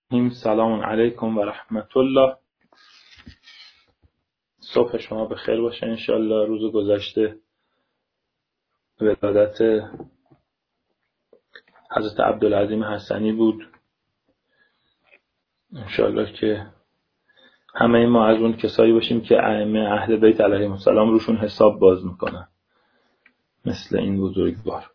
سلام علیکم و رحمت الله. صبح شما بخیر باشه انشالله. روز گذشته ولادت حضرت عبدالعظیم حسنی بود. انشالله که همه ما از اون کسایی باشیم که ائمه اهل بیت علیهم السلام روشون حساب باز میکنن مثل این بزرگوار.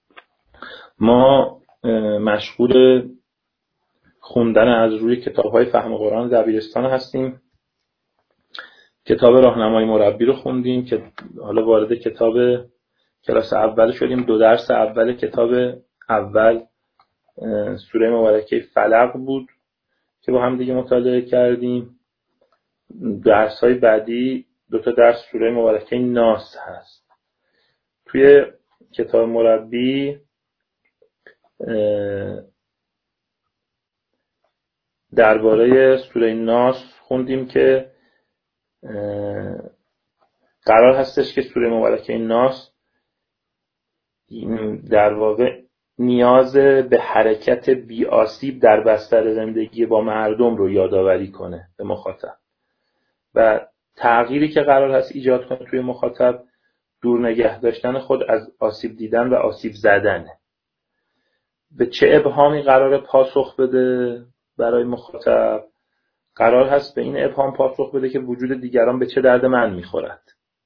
ما مشغول خوندن از روی کتاب‌های فهم قرآن دبیرستان هستیم. کتاب راهنمای مربی رو خوندیم که حالا وارد کتاب کلاس اول شدیم. 2 درس اول کتاب اول سوره مبارکه فلق بود که با هم دیگه مطالعه کردیم. درس‌های بعدی 2 تا درس سوره مبارکه ناس هست. توی کتاب مربی درباره سوره ناس خوندیم که قرار هستش که سوره مبارکه ناس در واقع نیاز به حرکت بی آسیب در بستر زندگی با مردم رو یادآوری کنه به مخاطب و تغییری که قرار هست ایجاد کنه توی مخاطب دور نگه داشتن خود از آسیب دیدن و آسیب زدنه. به چه ابهامی قرار پاسخ بده برای مخاطب؟ قرار هست به این ابهام پاسخ بده که وجود دیگران به چه درد من میخورد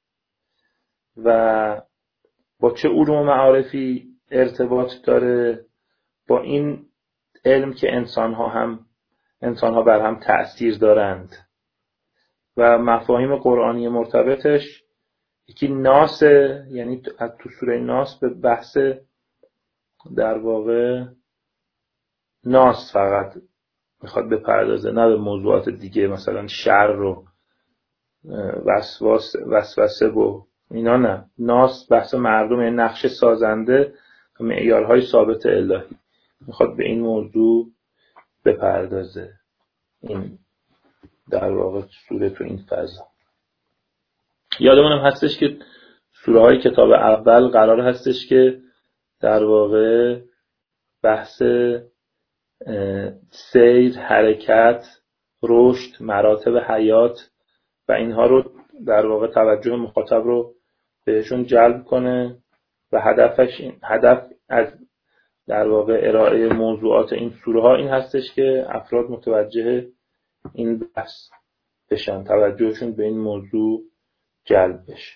و با چه علوم و معارفی ارتباط داره با این علم که انسانها بر هم تأثیر دارند و مفاهیم قرآنی مرتبطش. یکی ناس، یعنی تو سوره ناس به بحث در واقع ناس فقط میخواد بپردازه، نه به موضوعات دیگه مثلا شر و وسوسه و اینا. نه، ناس بحث مردم، یعنی نقش سازنده و معیارهای ثابت الهی میخواد به این موضوع بپردازه. این در واقع سوره تو این فضا. یادمونم هستش که سوره های کتاب اول قرار هستش که در واقع بحث سیر، حرکت، رشد، مراتب حیات و اینها رو در واقع توجه مخاطب رو بهشون جلب کنه و هدف از در واقع ارائه موضوعات این سوره ها این هستش که افراد متوجه این بحث بشن، توجهشون به این موضوع جلب بشه.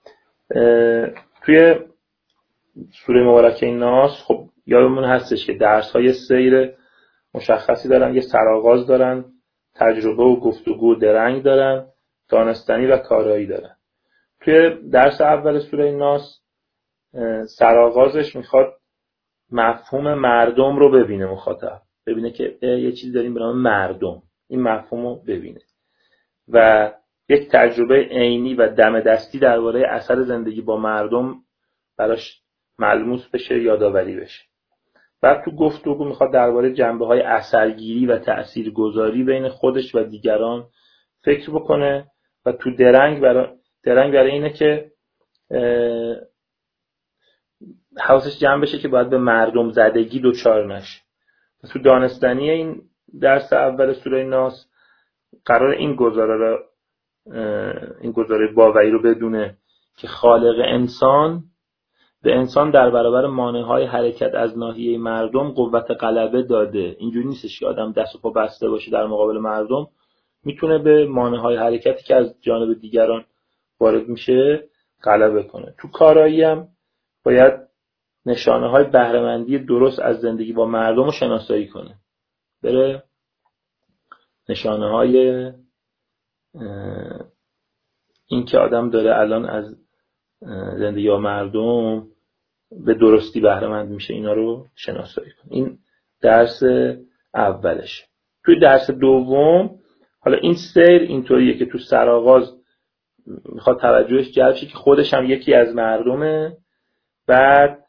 توی سوره مبارکه ناس خب یادمون هستش که درس های سیر مشخصی دارن، یه سرآغاز دارن، تجربه و گفتگو و درنگ دارن، دانستنی و کارایی دارن. توی درس اول سوره ناس سرآغازش میخواد مفهوم مردم رو ببینه مخاطب، ببینه که یه چیزی داریم به نام مردم، این مفهوم رو ببینه و یک تجربه عینی و دم دستی درباره اثر زندگی با مردم براش ملموس بشه، یادآوری بشه. بعد تو گفتگو میخواد درباره جنبه‌های اثرگیری و تأثیرگذاری بین خودش و دیگران فکر بکنه و تو درنگ برای اینه که حواسش جمع بشه که باید به مردم زدگی دچار نشه. تو دانستنی این درس اول سوره ناس قرار این گزاره باوری رو بدونه که خالق انسان به انسان در برابر مانع‌های حرکت از ناحیه مردم قوت غلبه داده. اینجوری نیستش که آدم دست و پا بسته باشه در مقابل مردم، میتونه به مانع‌های حرکتی که از جانب دیگران وارد میشه غلبه کنه. تو کارایی هم باید نشانه‌های بهره‌مندی درست از زندگی با مردم رو شناسایی کنه، بره نشانه‌های این که آدم داره الان از زندگی با مردم به درستی بهره‌مند میشه اینا رو شناسایی کنه. این درس اولش. توی درس دوم حالا این سیر اینطوریه که تو سرآغاز میخواد توجهش جلب شه که خودش هم یکی از مردمه، بعد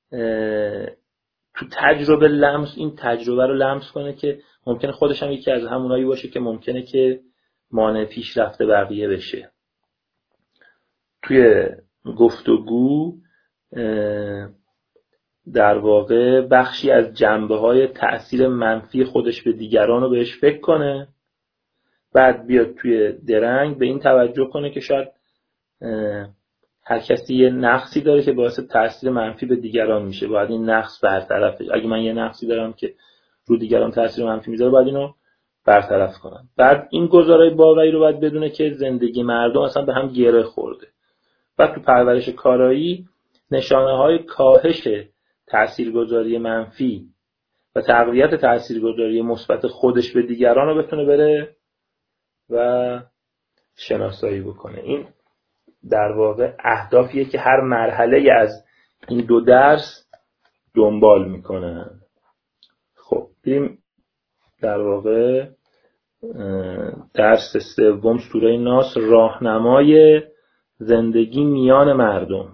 تو تجربه این تجربه رو لمس کنه که ممکنه خودش هم یکی از همونایی باشه که ممکنه که مانع پیشرفت بقیه بشه. توی گفتگو در واقع بخشی از جنبه‌های تأثیر منفی خودش به دیگران رو بهش فکر کنه، بعد بیاد توی درنگ به این توجه کنه که شاید هر کسی یه نقصی داره که باعث تأثیر منفی به دیگران میشه، باید این نقص برطرف بشه. اگه من یه نقصی دارم که رو دیگران تأثیر منفی میذاره، باید اینو برطرف کنم. بعد این گزارای باوری رو باید بدونه که زندگی مردم اصلا به هم گره خورده. بعد تو پرورش کارایی نشانه‌های کاهش تاثیرگذاری منفی و تقویت تاثیرگذاری مثبت خودش به دیگران رو بتونه بره و شناسایی بکنه. این در واقع اهدافیه که هر مرحله از این دو درس دنبال میکنن. خب بریم در واقع درس سوم، سوره ناس، راهنمای زندگی میان مردم.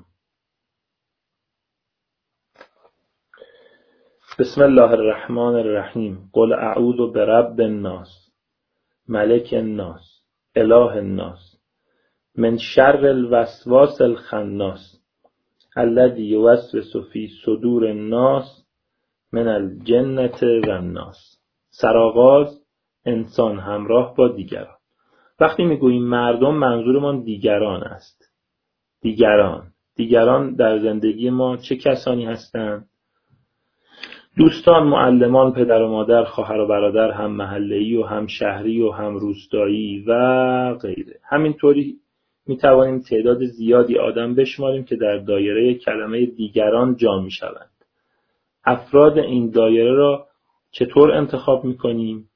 بسم الله الرحمن الرحیم. قل اعوذ برب الناس ملک الناس اله الناس من شر الوسواس الخناس الذی یوسوس فی صدور الناس من الجنة و الناس. سرآغاز انسان همراه با دیگران. وقتی میگوییم مردم، منظورمان دیگران است. دیگران در زندگی ما چه کسانی هستند؟ دوستان، معلمان، پدر و مادر، خواهر و برادر، هم محله‌ای و هم شهری و هم روستایی و غیره. همینطوری میتوانیم تعداد زیادی آدم بشماریم که در دایره کلمه دیگران جا میشوند. افراد این دایره را چطور انتخاب میکنیم؟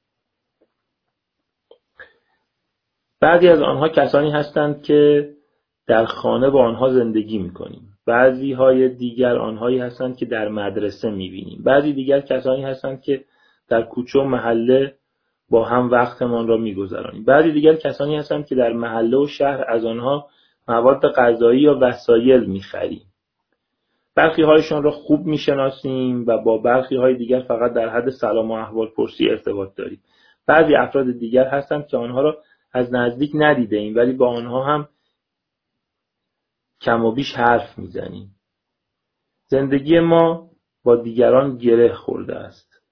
بعضی از آنها کسانی هستند که در خانه با آنها زندگی میکنیم. بعضی های دیگر آنهایی هستند که در مدرسه میبینیم. بعضی دیگر کسانی هستند که در کوچه و محله با هم وقتمان را میگذرانیم. بعضی دیگر کسانی هستند که در محله و شهر از آنها مواد غذایی یا وسایل میخریم. برخی هایشان را خوب میشناسیم و با برخی های دیگر فقط در حد سلام و احوال پرسی ارتباط داریم. بعضی افراد دیگر هستند که آنها را از نزدیک ندیده ایم ولی با آنها هم کم و بیش حرف میزنیم. زندگی ما با دیگران گره خورده است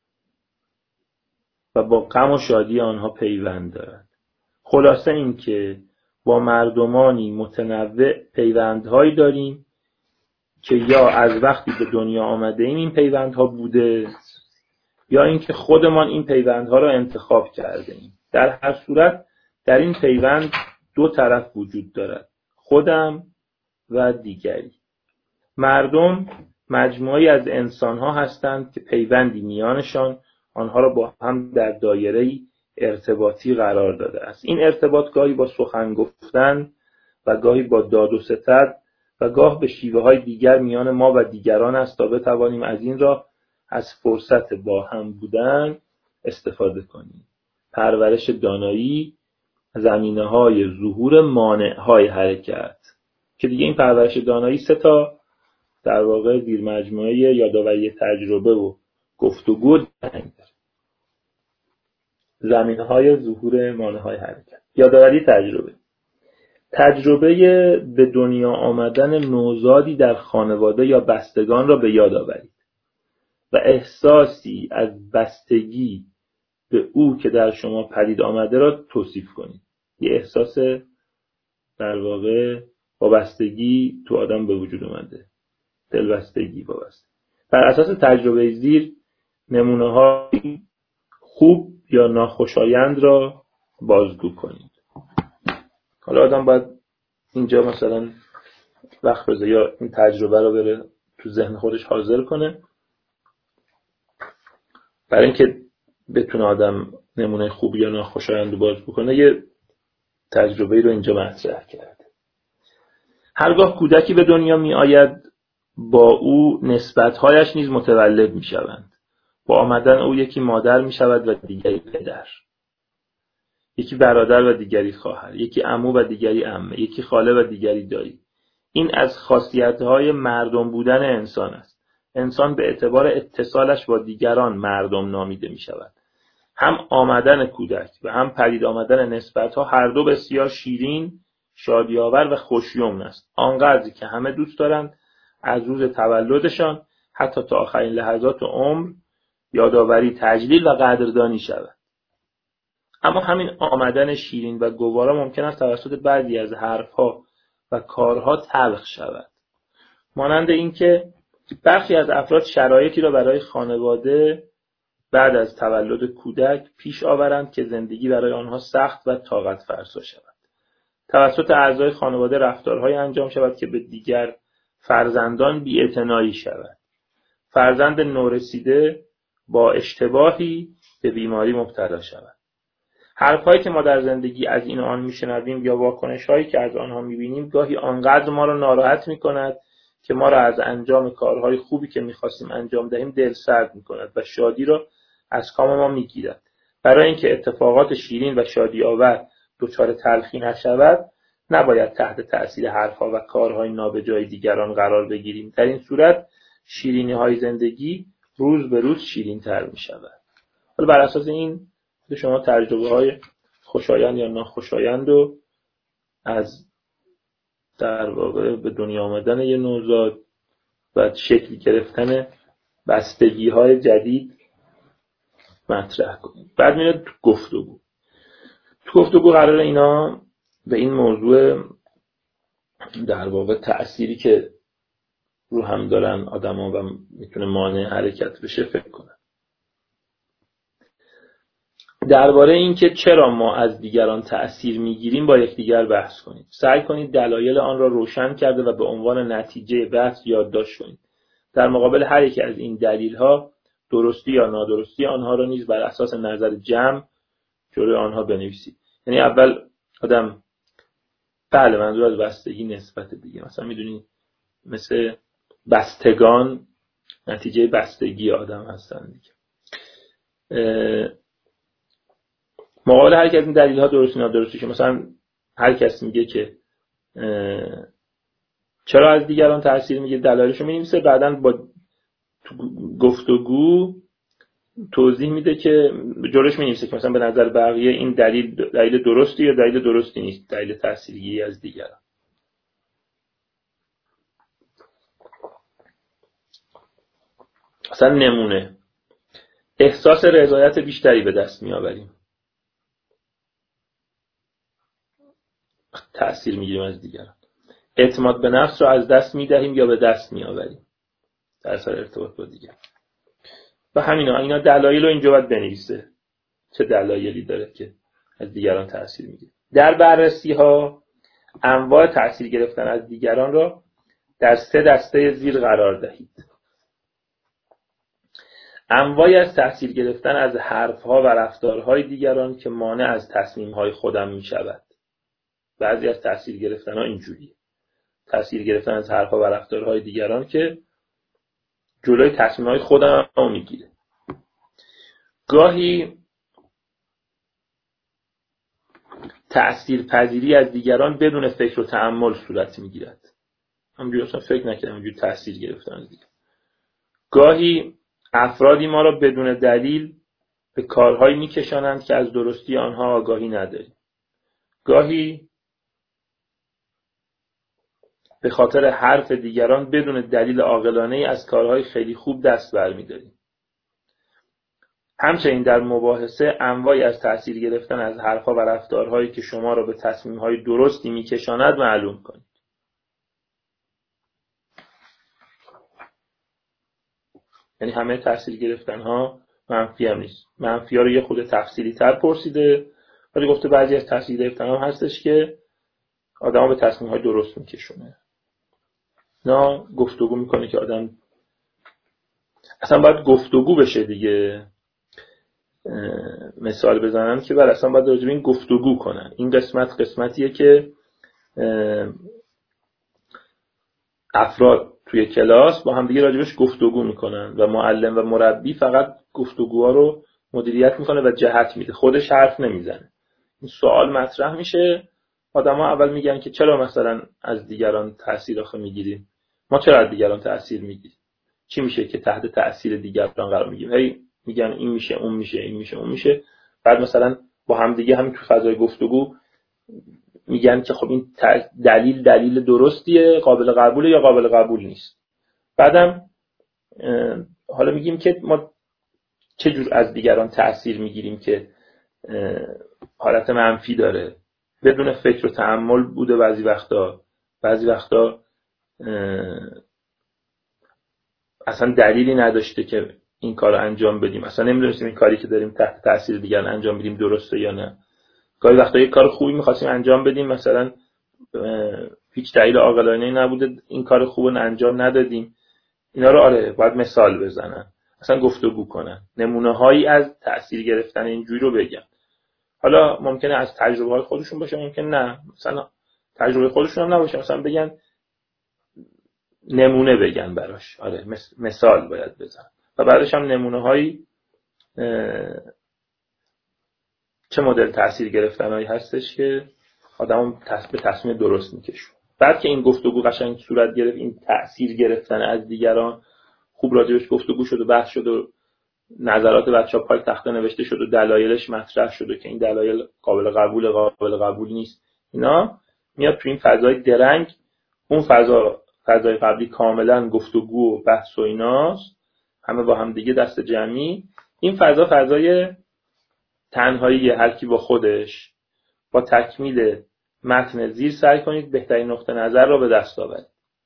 و با غم و شادی آنها پیوند دارد. خلاصه این که با مردمانی متنوع پیوندهایی داریم که یا از وقتی به دنیا آمده ایم این پیوندها بوده یا اینکه خودمان این پیوندها را انتخاب کرده ایم. در هر صورت در این پیوند دو طرف وجود دارد، خودم و دیگری. مردم مجموعی از انسان‌ها هستند که پیوندی میانشان آنها را با هم در دایره‌ای ارتباطی قرار داده است. این ارتباط گاهی با سخن گفتن و گاهی با داد و ستد و گاه به شیوه‌های دیگر میان ما و دیگران است تا بتوانیم از این راه از فرصت با هم بودن استفاده کنیم. پرورش دانایی، زمینه‌های ظهور مانع‌های حرکت، که دیگه این پرورش دانایی 3 تا در واقع زیر مجموعه یادآوری تجربه و گفتگو داره. زمینه‌های ظهور مانع‌های حرکت. یادآوری تجربه به دنیا آمدن نوزادی در خانواده یا بستگان را به یاد آورید و احساسی از بستگی به او که در شما پدید آمده را توصیف کنید. یه احساس در واقع وابستگی تو آدم به وجود اومده، دلبستگی، وابستگی. بر اساس تجربه زیر نمونه‌های خوب یا ناخوشایند را بازگو کنید. حالا آدم باید اینجا مثلا وقت بذاره یا این تجربه رو بره تو ذهن خودش حاضر کنه برای اینکه بتونه آدم نمونه خوب یا ناخوشایند رو بازگو کنه. یه تجربه رو اینجا مطرح کرد. هرگاه کودکی به دنیا می آید با او نسبت‌هایش نیز متولد می شوند. با آمدن او یکی مادر می شود و دیگری پدر، یکی برادر و دیگری خواهر، یکی عمو و دیگری عمه، یکی خاله و دیگری دایی. این از خاصیت‌های مردم بودن انسان است. انسان به اعتبار اتصالش با دیگران مردم نامیده می شود. هم آمدن کودک و هم پدید آمدن نسبت‌ها هر دو بسیار شیرین، شادی‌آور و خوشیمن است. آنقدر که همه دوست دارند از روز تولدشان حتی تا آخرین لحظات عمر یادآوری، تجلیل و قدردانی شود. اما همین آمدن شیرین و گوارا ممکن است توسط بعضی از حرفها و کارها تلخ شود. مانند اینکه برخی از افراد شرایطی را برای خانواده بعد از تولد کودک پیش آورند که زندگی برای آنها سخت و طاقت فرسا شود. توسط اعضای خانواده رفتارهای انجام شود که به دیگر فرزندان بی‌اعتنایی شود. فرزند نورسیده با اشتباهی به بیماری مبتلا شود. حرفهایی که ما در زندگی از این و آن میشنویم یا واکنشهایی که از آنها میبینیم گاهی آنقدر ما را ناراحت میکند که ما را از انجام کارهای خوبی که میخواستیم انجام دهیم دلسرد میکند و شادی را از کام ما میگیرد. برای اینکه اتفاقات شیرین و شادی آور دچار تلخی نشود، نباید تحت تأثیر حرفها و کارهای نابجای دیگران قرار بگیریم. در این صورت شیرینی‌های زندگی روز به روز شیرین‌تر می‌شود. حالا بر اساس این شما تجربه‌های خوشایند یا ناخوشایند رو از در واقع به دنیا آمدن یه نوزاد و شکل گرفتن بستگی‌های جدید مطرح کنید. بعد میاد تو گفتگو. تو گفتگو قراره اینا به این موضوع در واقع تأثیری که رو هم دارن آدما و میتونه مانع حرکت بشه فکر کنن. درباره این که چرا ما از دیگران تأثیر میگیریم با یکدیگر بحث کنید. سعی کنید دلایل آن را روشن کرده و به عنوان نتیجه بحث یادداشت کنید. در مقابل هر یک از این دلیل‌ها درستی یا نادرستی آنها را نیز بر اساس نظر جمع جلوی آنها بنویسید. یعنی اول آدم بله منظور از بستگی نسبت دیگه، مثلا میدونی مثل بستگان نتیجه بستگی آدم هستن دیگه. مقابل هر یک از این دلیل ها درستی نادرستی که مثلا هر کس میگه که چرا از دیگران تأثیر میگیره دلایلشو مینویسه، بعداً با گفتگو توضیح میده که جلوش مینویسه که مثلا به نظر بقیه این دلیل درستی یا دلیل درستی نیست، دلیل تأثیرگیری از دیگران. مثلا نمونه احساس رضایت بیشتری به دست میآوریم، تأثیر میگیریم از دیگران. اعتماد به نفس رو از دست میدهیم یا به دست میآوریم در اثر ارتباط با دیگران. و اینا دلایل رو اینجا باید بنویسه چه دلایلی داره که از دیگران تأثیر میگیره. در بررسی ها انواع تأثیر گرفتن از دیگران را در 3 دسته زیر قرار دهید. انواعی از تأثیر گرفتن از حرفها و رفتارهای دیگران که مانع از تصمیمهای خودم می شود. بعضی از تأثیر گرفتن ها اینجوریه. تأثیر گرفتن از حرفها و رفتارهای دیگران که جلوی تصمیمهای خودم رو میگیره. گاهی تأثیر پذیری از دیگران بدون فکر و تأمل صورت میگیرد. همونجوری اصلا فکر نکردم همونجوری تأثیر گرفتن از دیگران. گاهی افرادی ما را بدون دلیل به کارهایی میکشانند که از درستی آنها آگاهی نداریم. گاهی به خاطر حرف دیگران بدون دلیل عاقلانه‌ای از کارهای خیلی خوب دست برمی‌داریم. همچنین در مباحثه انواعی از تأثیر گرفتن از حرفها و رفتارهایی که شما را به تصمیم‌های درستی می‌کشاند معلوم کنید. یعنی همه تأثیر گرفتن‌ها منفی هم نیست. منفی‌ها رو یه خود تفصیلی‌تر پرسیده، ولی گفته بعضی از تأثیر گرفتن‌ها هستش که آدم‌ها به تصمیم‌های درست می‌کشونه. نه گفتگو میکنه که آدم اصلا باید گفتگو بشه دیگه. مثال بزنم که بعد اصلا باید راجع به این گفتگو کنن. این قسمتیه که افراد توی کلاس با هم دیگه راجبش گفتگو میکنن و معلم و مربی فقط گفتگوها رو مدیریت میکنه و جهت میده، خودش حرف نمیزنه. این سوال مطرح میشه، آدما اول میگن که چرا مثلا از دیگران تأثیر آخه میگیریم؟ ما چرا از دیگران تأثیر میگیریم؟ چی میشه که تحت تأثیر دیگران قرار میگیریم؟ هی میگن این میشه اون میشه این میشه اون میشه، بعد مثلا با هم دیگه همین تو فضای گفتگو میگن که خب این دلیل درستیه، قابل قبوله یا قابل قبول نیست. بعدم حالا میگیم که ما چه جور از دیگران تأثیر میگیریم که حالت منفی داره، بدون فکر و تأمل بوده بعضی وقتا اصلا دلیلی نداشته که این کار رو انجام بدیم، اصلا نمیدونستیم این کاری که داریم تحت تأثیر دیگران انجام بدیم درسته یا نه. گاهی وقتا یک کار خوبی می‌خواستیم انجام بدیم، مثلا هیچ دلیل عاقلانه‌ای نبوده این کار خوبو انجام ندادیم. اینا رو باید مثال بزنن، اصلا گفتگو کنن، نمونه‌هایی از تأثیر گرفتن اینجوری رو بگن. حالا ممکنه از تجربه‌های خودشون باشه، ممکن نه، مثلا تجربه خودشون هم نباشه، مثلا بگن نمونه بگن براش، مثال باید بزن و بعدش هم نمونه‌هایی چه مدل تأثیر گرفتنایی هستش که آدمو به تصمیم درست میکشون. بعد که این گفتگو قشنگ صورت گرفت، این تأثیر گرفتن از دیگران خوب راجبش گفتگو شد و بحث شد و نظرات بچه‌ها پای تخته نوشته شد و دلایلش مطرح شد و که این دلایل قابل قبول نیست، اینا میاد تو این فضای درنگ. اون فضای قبلی کاملا گفتگو و بحث و ایناست، همه با هم دیگه دست جمعی. این فضای تنهایی، هر کی با خودش، با تکمیل متن زیر سعی کنید بهترین نقطه نظر را به دست آورید.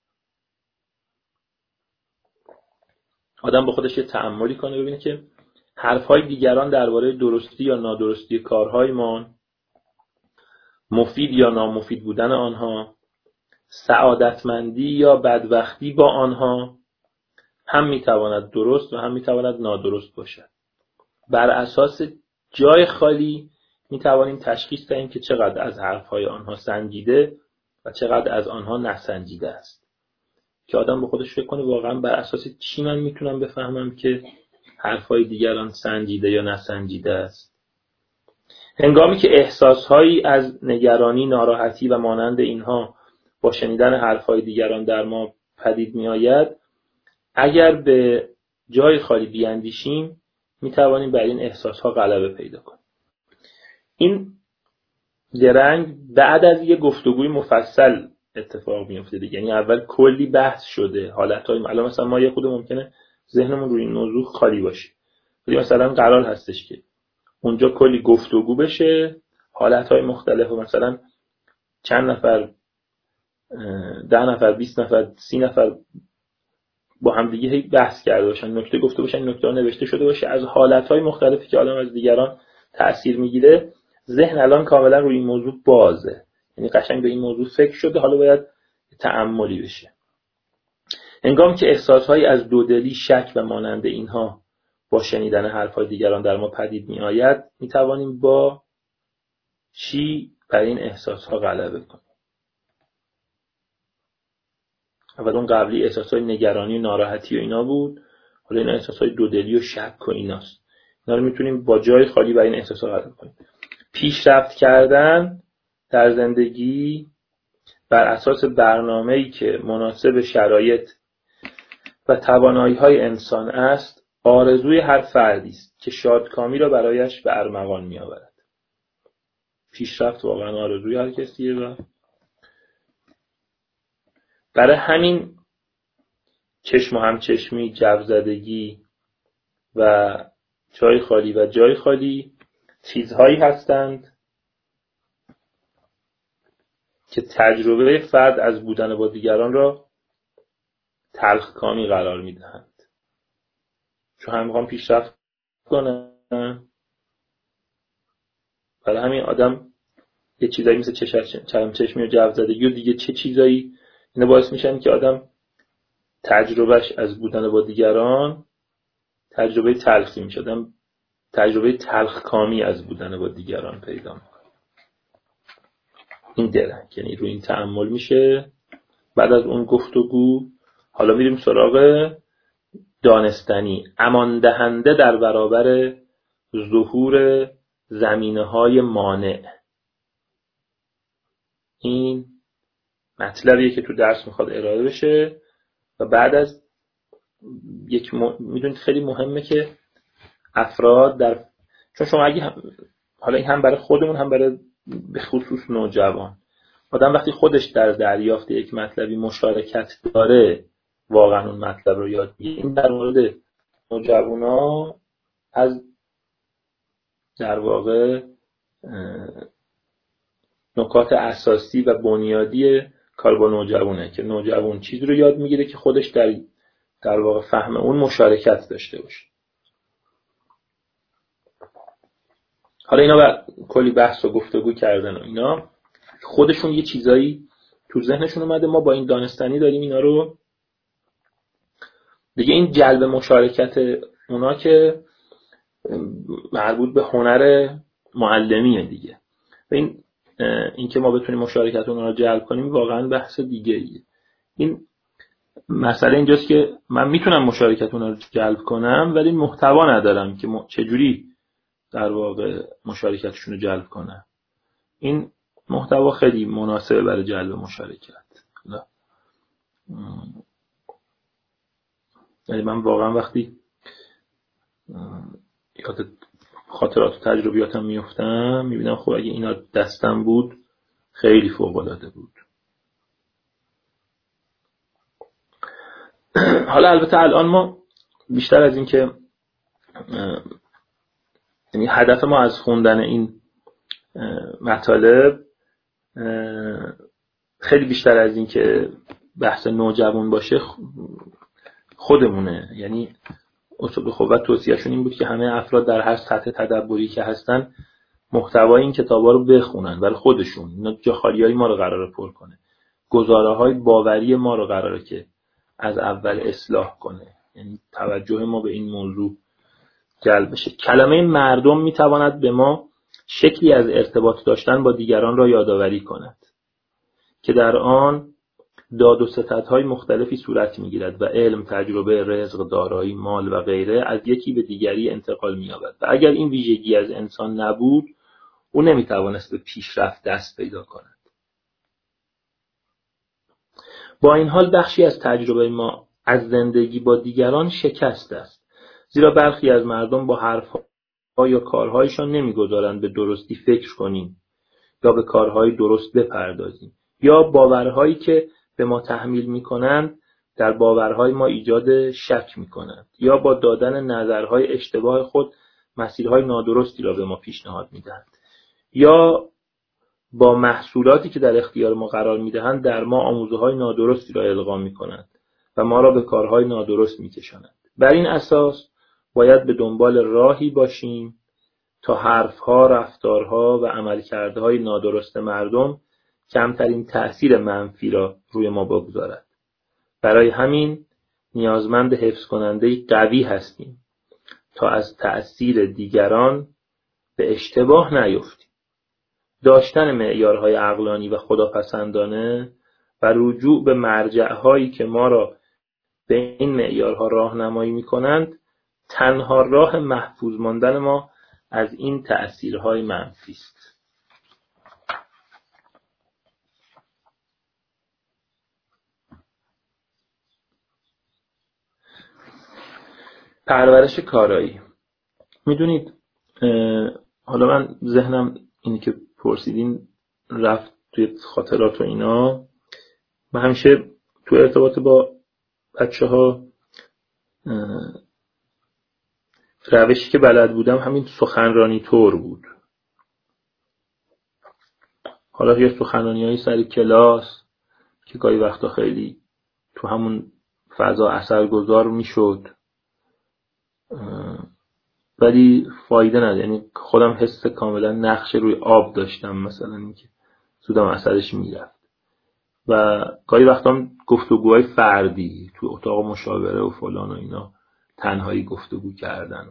آدم با خودش یه تأملی کنه، ببینه که حرفهای دیگران درباره درستی یا نادرستی کارهایمان، مفید یا نامفید بودن آنها، سعادتمندی یا بدبختی با آنها، هم میتواند درست و هم میتواند نادرست باشد. بر اساس جای خالی میتوانیم تشخیص دهیم که چقدر از حرفهای آنها سنجیده و چقدر از آنها نسنجیده است. که آدم با خودش فکر کنه واقعا بر اساس چی من میتونم بفهمم که حرفهای دیگران سنجیده یا نسنجیده است. هنگامی که احساسهایی از نگرانی، ناراحتی و مانند اینها با شنیدن حرفهای دیگران در ما پدید می آید، اگر به جای خالی بیاندیشیم می توانیم بر این احساسها غلبه پیدا کنیم. این درنگ بعد از یه گفتگوی مفصل اتفاق میفته دیگه، یعنی اول کلی بحث شده، حالتهای الان مثلا ما یه خود ممکنه ذهنمون روی این موضوع خالی باشه، ولی مثلا قرار هستش که اونجا کلی گفتگو بشه، حالتهای مختلف و مثلا چند نفر، 10 نفر، 20 نفر، 30 نفر با هم دیگه هی بحث کرده باشن، نکته گفته باشن، نکته ها نوشته شده باشه از حالتهای مختلفی که آدم از دیگران تأثیر میگیره. ذهن الان کاملا روی این موضوع بازه، یعنی قشنگ به این موضوع فکر شده، حالا باید تأملی بشه. هنگامی که احساسهایی از دودلی، شک و مانند اینها با شنیدن حرفهای دیگران در ما پدید می آید، می توانیم با چی بر این احساسها غلبه کنیم؟ اول اون قبلی احساسهای نگرانی و ناراحتی و اینا بود، حالا این احساسهای دودلی و شک و ایناست. اینا رو میتونیم با جای خالی بر این احساسها غلبه کنیم. پیشرفت کردن در زندگی بر اساس برنامه‌ای که مناسب شرایط و توانایی‌های انسان است، آرزوی هر فردی است که شادکامی را برایش به ارمغان می‌آورد. پیشرفت واقعا آرزوی هر کسیه و برای همین چشم و همچشمی، جوزدگی و جای خالی چیزهایی هستند که تجربه فرد از بودن با دیگران را تلخکامی قرار میدهند. چون هم میخوام پیشرفت کنن، برای همین آدم یه چیزایی مثل چشمی و جوزدگی و دیگه چه چیزایی اینا باعث میشن که آدم تجربهش از بودن با دیگران تجربه تلخی میشه، آدم تجربه تلخکامی از بودن با دیگران پیدا میکنه. این درنگ، یعنی روی این تأمل میشه. بعد از اون گفتگو حالا میریم سراغ دانستنی، امان دهنده در برابر ظهور زمینه‌های مانع. این مطلبیه که تو درس میخواد ارائه بشه و بعد از میدونید خیلی مهمه که افراد چون شما اگه حالا این هم برای خودمون هم برای به خصوص نوجوان، آدم وقتی خودش در دریافت یک مطلبی مشارکت داره واقعا اون مطلب رو یاد بگیره. این در مورد نوجوانا از در واقع نکات اساسی و بنیادی کار با نوجوانه که نوجوان چیزی رو یاد میگیره که خودش در واقع فهم اون مشارکت داشته باشه. حالا اینا کلی بحث و گفتگو کردن و اینا خودشون یه چیزایی تو ذهنشون اومده، ما با این دانستنی داریم اینا رو دیگه. این جلب مشارکت اونا که مربوط به هنر معلمیه دیگه. این که ما بتونیم مشارکت اونا رو جلب کنیم واقعا بحث دیگه ایه. این مسئله اینجاست که من میتونم مشارکت اونا رو جلب کنم ولی محتوا ندارم که چجوری در واقع مشارکتشون رو جلب کنم. این محتوا خیلی مناسبه برای جلب مشارکت. یعنی من واقعا وقتی یاد خاطرات و تجربیاتم میفتم میبینم خب اگه اینا دستم بود خیلی فوق‌العاده بود. حالا البته الان ما بیشتر از این که یعنی هدف ما از خوندن این مطالب خیلی بیشتر از این که بحث نوجوان باشه خودمونه. یعنی اصول قوت توصیه‌شون این بود که همه افراد در هر سطح تدبری که هستن محتوای این کتابا رو بخونن برای خودشون. اینا جا خالیای ما رو قراره پر کنه، گزاره‌های باوری ما رو قراره که از اول اصلاح کنه. یعنی توجه ما به این موضوع جلب بشه. کلمه مردم میتواند به ما شکلی از ارتباط داشتن با دیگران را یادآوری کند که در آن داد و ستدهای مختلفی صورت میگیرد و علم، تجربه، رزق، دارایی، مال و غیره از یکی به دیگری انتقال می‌یابد و اگر این ویژگی از انسان نبود او نمیتوانست به پیشرفت دست پیدا کند. با این حال بخشی از تجربه ما از زندگی با دیگران شکست است، زیرا برخی از مردم با حرفها یا کارهایشان نمیگذارند به درستی فکر کنیم یا به کارهای درست بپردازیم یا باورهایی که به ما تحمیل می‌کنند در باورهای ما ایجاد شک می‌کنند یا با دادن نظرهای اشتباه خود مسیرهای نادرستی را به ما پیشنهاد می‌دهند یا با محصولاتی که در اختیار ما قرار می‌دهند در ما آموزه‌های نادرستی را القا می‌کنند و ما را به کارهای نادرست می‌کشانند. بر این اساس باید به دنبال راهی باشیم تا حرفها، رفتارها و عملکردهای نادرست مردم کمترین تأثیر منفی را روی ما بگذارد. برای همین نیازمند حفظ کننده قوی هستیم تا از تأثیر دیگران به اشتباه نیفتیم. داشتن معیارهای عقلانی و خداپسندانه و رجوع به مرجع‌هایی که ما را به این معیارها راهنمایی می‌کنند تنها راه محفوظ ماندن ما از این تأثیرهای منفی است. پرورش کارایی. میدونید حالا من ذهنم اینی که پرسیدین رفت توی خاطرات و اینا. من همیشه توی ارتباط با بچه‌ها روشی که بلد بودم همین سخنرانی طور بود. حالا یه سخنرانی‌های سر کلاس که گاهی وقتا خیلی تو همون فضا اثرگذار میشد ولی فایده نداره. یعنی خودم حس کاملا نقش روی آب داشتم، مثلا اینکه زودم اثرش میرفت. و گاهی وقتا هم گفتگوهای فردی تو اتاق مشاوره و فلان و اینا تنهایی گفتگو کردن.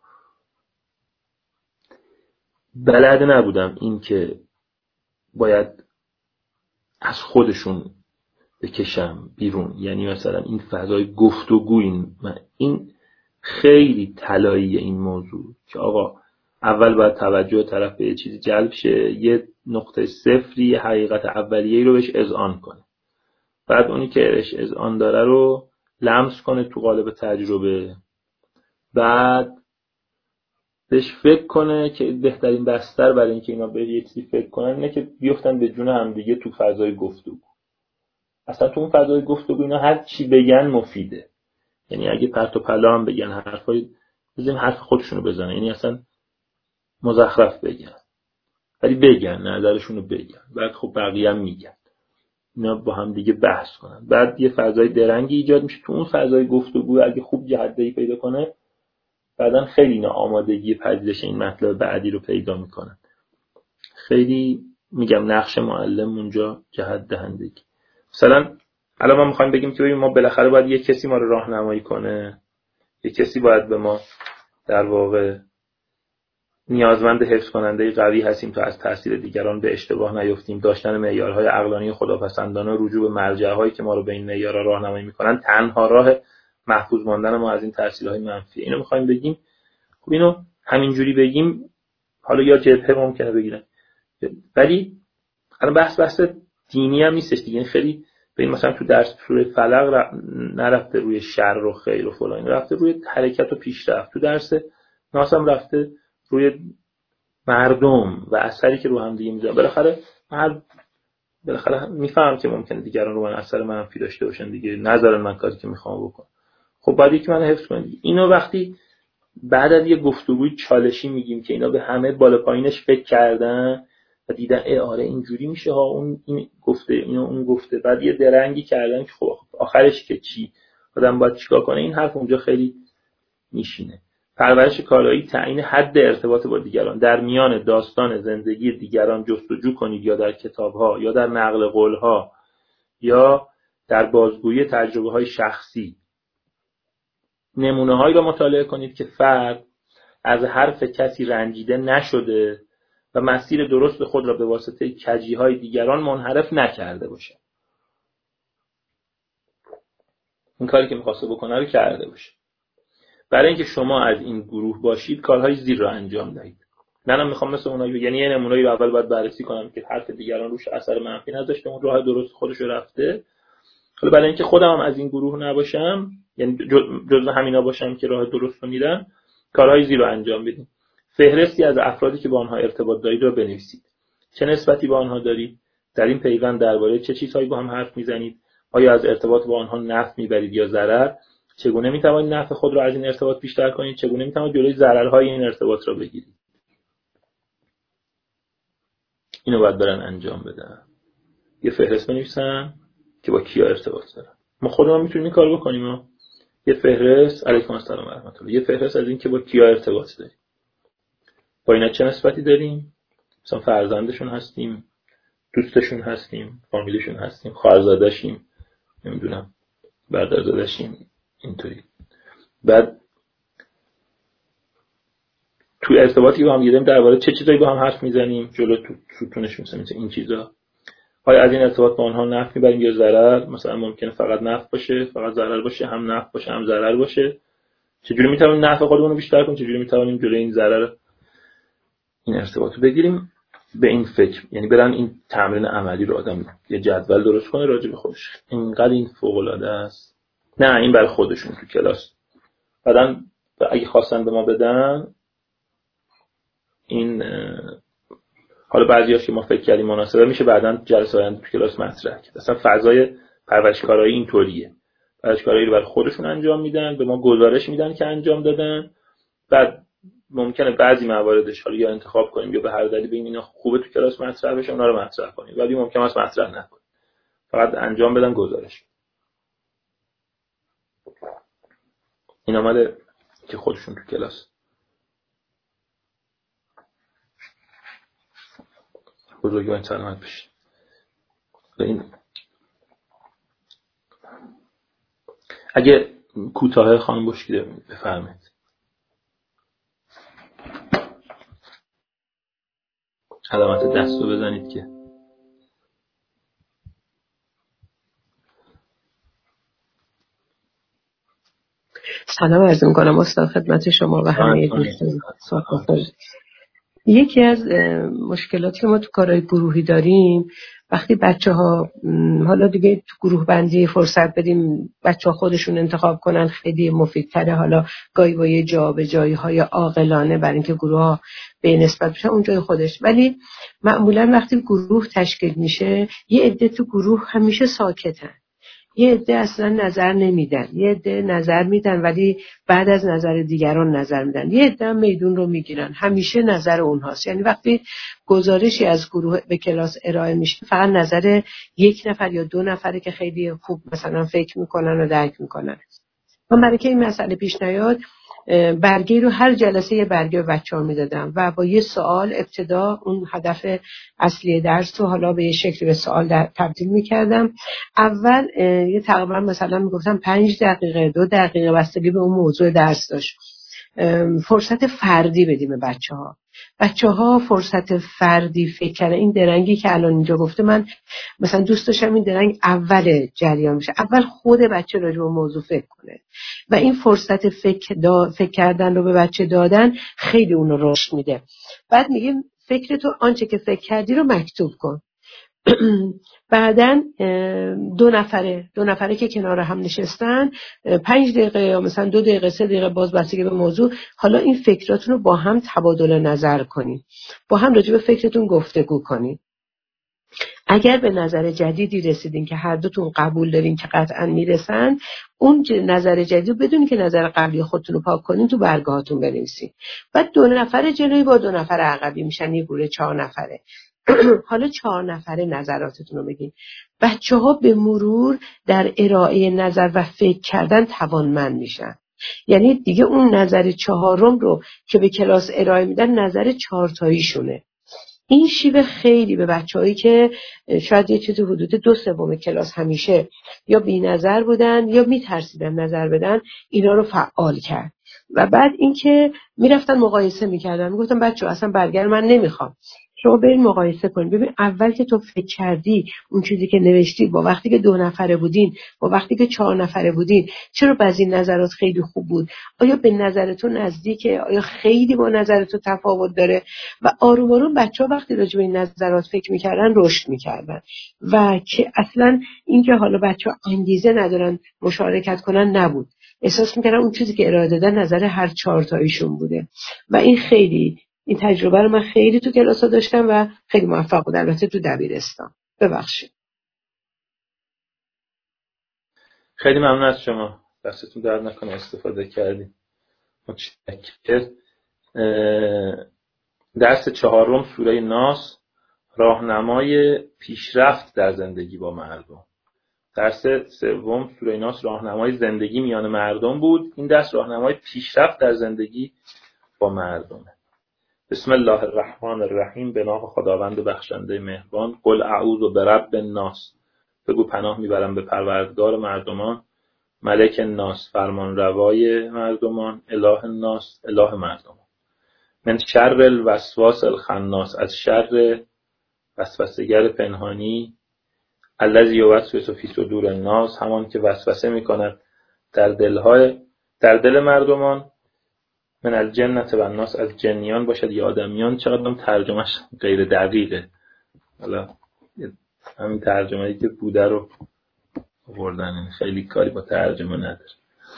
بلد نبودم این که باید از خودشون بکشم بیرون. یعنی مثلا این فضای گفتگو این خیلی طلاییه این موضوع که آقا اول باید توجه طرف به یه چیزی جلب شه، یه نقطه صفری، یه حقیقت اولیه‌ای رو بهش اذعان کنه، بعد اونی که بهش اذعان داره رو لمس کنه تو قالب تجربه، بعد بهش فکر کنه که بهترین بستر برای اینکه اینا به یه چیزی فکر کنن اینه که بیفتن به جون هم دیگه تو فضای گفتگو. اصلا تو اون فضای گفتگو اینا هر چی بگن مفیده. یعنی اگه پرت و پلا هم بگن حرفای بزنیم حرف خودشونو بزنن، یعنی اصلا مزخرف بگن ولی بگن، نظرشونو بگن، بعد خب بقیه هم میگن، اینا با هم دیگه بحث کنن، بعد یه فضای درنگی ایجاد میشه. تو اون فضای گفتگو اگه خوب جهت‌دهی پیدا کنه بعدن خیلی اینا آمادگی پذیرش این مطلب بعدی رو پیدا میکنن. خیلی میگم نقش معلم اونجا جهت دهندگی. مثلا الان ما میخوایم بگیم که ما بالاخره باید یه کسی ما رو راهنمایی کنه، یه کسی باید به ما در واقع نیازمند حفظ کننده قوی هستیم تا از تاثیر دیگران به اشتباه نیفتیم. داشتن معیارهای عقلانی خداپسندانه، رجوع به مرجع‌هایی که ما رو به این معیارها راهنمایی میکنن تنها راه محفوظ ماندن ما از این تاثیرهای منفی. اینو میخوایم بگیم. خب اینو همینجوری بگیم حالا یا جبهه ممکنه بگیرن، ولی الان بحث دینی هم نیستش دیگه. خیلی ببین مثلا تو درس سوره فلق نرفته روی شر و خیر و فلان، رفته روی حرکت و پیشرفت. تو درس ناس هم رفته روی مردم و اثری که رو هم دیگه میذارن. بالاخره میفهم که ممکنه دیگران رو من اثر منفی داشته باشن دیگه، نذارن من کاری که میخوام بکنم. خب باید یکی منو حفظ کنه دیگه. اینو وقتی بعد از یه گفتگوی چالشی میگیم که اینا به همه بالا پایینش فکر کردن و دیدن آره اینجوری میشه ها، اون این گفته اینو اون گفته، بعد یه درنگی کردن که خب آخرش که چی، آدم باید چیکار کنه، این حرف اونجا خیلی میشینه. پرورش کارایی، تعیین حد ارتباط با دیگران، در میان داستان زندگی دیگران جستجو کنید، یا در کتاب‌ها یا در نقل قول‌ها یا در بازگویی تجربه‌های شخصی نمونه‌هایی را مطالعه کنید که فرد از حرف کسی رنجیده نشده و مسیر درست خود را به واسطه کجی‌های دیگران منحرف نکرده باشه. این کاری که می‌خواسته بکنه رو کرده باشه. برای اینکه شما از این گروه باشید کارهای زیر را انجام دهید. منم میخوام مثل اونها، یعنی یه نمونه‌ای رو اول باید بررسی کنم که حرف دیگران روش اثر منفی نذاشته، اون راه درست خودش رو رفته. حالا برای اینکه خودم هم از این گروه نباشم، یعنی جزء همینا باشم که راه درست رو میرن، کارهای زیر را انجام بدید. فهرستی از افرادی که با آنها ارتباط دارید را بنویسید. چه نسبتی با آنها دارید؟ در این پیوند درباره چه چیزهایی با هم حرف میزنید؟ آیا از ارتباط با آنها نفع میبرید یا ضرر؟ چگونه میتوانید نفع خود را از این ارتباط بیشتر کنید؟ چگونه میتوانید جلوی ضررهای این ارتباط را بگیرید؟ اینو باید برن انجام بدن. یه فهرست بنویسن که با کیا ارتباط دارن. ما خودمون میتونیم این کارو بکنیم. یه فهرست، علیکم السلام و رحمت الله، یه فهرست از این که با کیا ارتباط داریم، با اینا چه نسبتی داریم، مثلا فرزندشون هستیم، دوستشون هستیم، فامیلشون هستیم، خواهرزاده‌شیم، نمیدونم برادرزاده‌شیم، اینطوری. بعد تو ارتباطی با هم دیدیم درباره چه چیزایی با هم حرف میزنیم، جلو تو ستونش مثلا این چیزا. آیا از این ارتباط با آنها نفع میبریم یا ضرر؟ مثلا ممکنه فقط نفع باشه، فقط ضرر باشه، هم نفع باشه هم ضرر باشه. چجوری میتونیم نفع خودمون رو بیشتر کنیم؟ چجوری میتونیم جلوی این ضرر این ارتباط رو بگیریم؟ به این فکر، یعنی برن این تمرین عملی رو آدم یه جدول درست کنه راجع به خودش. اینقدر این فوق العاده است. نه این برای خودشون تو کلاس. بعدن اگه خواستن به ما بدن این، حالا بعضیاش که ما فکر کردیم مناسبه میشه بعدن جلسه آینده تو کلاس مطرح کرد. اصلا فضای پرورشکارایی اینطوریه. پرورشکارایی رو برای خودشون انجام میدن، به ما گزارش میدن که انجام دادن، بعد ممکنه بعضی مواردش حالا یا انتخاب کنیم یا به هر دلیل ببینیم اینا خوبه تو کلاس مطرح بشه اونا رو مطرح کنیم، ولی ممکنه است مطرح نکنیم، فقط انجام بدن گزارش. اینا مال که خودشون تو کلاس بزرگواران سلامت بشین. این اگه کوتاه خانم بشکیده بفرمایید. علامت دستو بزنید که سلام عرض می‌کنم استاد خدمت شما و همه دوستان. یکی از مشکلاتی که ما تو کارهای گروهی داریم، وقتی بچه‌ها حالا دیگه تو گروه بندی فرصت بدیم بچه‌ها خودشون انتخاب کنن، خیلی مفیدتره. حالا گاهی با یه جابجایی‌های عاقلانه برای اینکه گروه‌ها به نسبت بشن اون جای خودش، ولی معمولا وقتی گروه تشکیل میشه یه عده تو گروه همیشه ساکتن، یه عده اصلا نظر نمیدن، یه عده نظر میدن ولی بعد از نظر دیگران نظر میدن، یه عده هم میدون رو میگیرن، همیشه نظر اونهاست. یعنی وقتی گزارشی از گروه به کلاس ارائه میشه فقط نظر یک نفر یا دو نفره که خیلی خوب مثلا فکر میکنن و درک میکنن. من برای که این مسئله پیش نیاد برگه رو هر جلسه یه برگه به بچه‌ها میدادم و با یه سوال ابتدا اون هدف اصلی درس رو حالا به یه شکلی به سوال تبدیل میکردم. اول یه تقریبا مثلا میگفتم 5 دقیقه 2 دقیقه بستگی به اون موضوع درس داشت فرصت فردی بدیم به بچه‌ها فرصت فردی فکر کردن. این درنگی که الان اینجا گفته من مثلا دوست داشتم این درنگ اول جریان بشه، اول خود بچه راجع به موضوع فکر کنه و این فرصت فکر کردن رو به بچه دادن خیلی اون رو رشد میده. بعد میگیم فکر تو آنچه که فکر کردی رو مکتوب کن. بعدن دو نفره که کنار هم نشستن 5 دقیقه یا مثلا 2 دقیقه 3 دقیقه باز بستگی به موضوع حالا این فکراتون رو با هم تبادل نظر کنین، با هم راجع به فکرتون گفتگو کنین. اگر به نظر جدیدی رسیدین که هر دوتون قبول دارین که قطعا میرسن، اون نظر جدید بدونین که نظر قبلی خودتون رو پاک کنین تو برگاهاتون بنویسین. بعد 2 نفر جلوی با 2 نفر عقبی میشن یه گروه 4 نفره. حالا 4 نفره نظراتتون رو بگین. بچه‌ها به مرور در ارائه نظر و فکر کردن توانمند میشن. یعنی دیگه اون نظر 4م رو که به کلاس ارائه میدن نظر 4 تاییشونه. این شیوه خیلی به بچه‌هایی که شاید یه چیزی حدود 2/3 کلاس همیشه یا بی نظر بودن یا میترسیدن نظر بدن، اینا رو فعال کرد. و بعد اینکه میرفتن مقایسه میکردن، میگفتن بچه‌ها اصلا برگر من نمیخوام، شما برید مقایسه کنید ببین اول که تو فکر کردی اون چیزی که نوشتی با وقتی که 2 نفره بودین با وقتی که 4 نفره بودین چرا بعضی نظرات خیلی خوب بود، آیا به نظر تو نزدیکه، آیا خیلی با نظر تو تفاوت داره. و آروم آروم بچه‌ها وقتی راجع به این نظرات فکر میکردن رشد میکردن و که اصلا اینکه حالا بچه‌ها انگیزه ندارن مشارکت کنن نبود، احساس میکردن اون چیزی که ارائه دادن نظر هر 4 تاییشون بوده. و این تجربه رو من خیلی تو کلاس‌ها داشتم و خیلی موفق بودم، البته تو دبیرستان. ببخشید. خیلی ممنون از شما، دستتون درد نکنه استفاده کردیم. متشکرم. درس 4 سوره ناس، راهنمای پیشرفت در زندگی با مردم. درس 3 سوره ناس راهنمای زندگی میان مردم بود. این درس راهنمای پیشرفت در زندگی با مردمه. بسم الله الرحمن الرحیم. به نام خداوند بخشنده مهربان. قل اعوذ برب الناس. بگو پناه میبرم به پروردگار مردمان، ملک الناس فرمان روای مردمان، اله الناس اله مردمان، من شر الوسواس الخناس از شر وسوسه‌گر پنهانی، الذی یوسوس فی صدور الناس همان که وسوسه میکند در دل مردمان، من الجنة و الناس از جنیان باشد یا آدمیان. چقدر ترجمهش غیر دقیقه، حالا همین ترجمه‌ای که بوده رو آوردن، خیلی کاری با ترجمه نداره.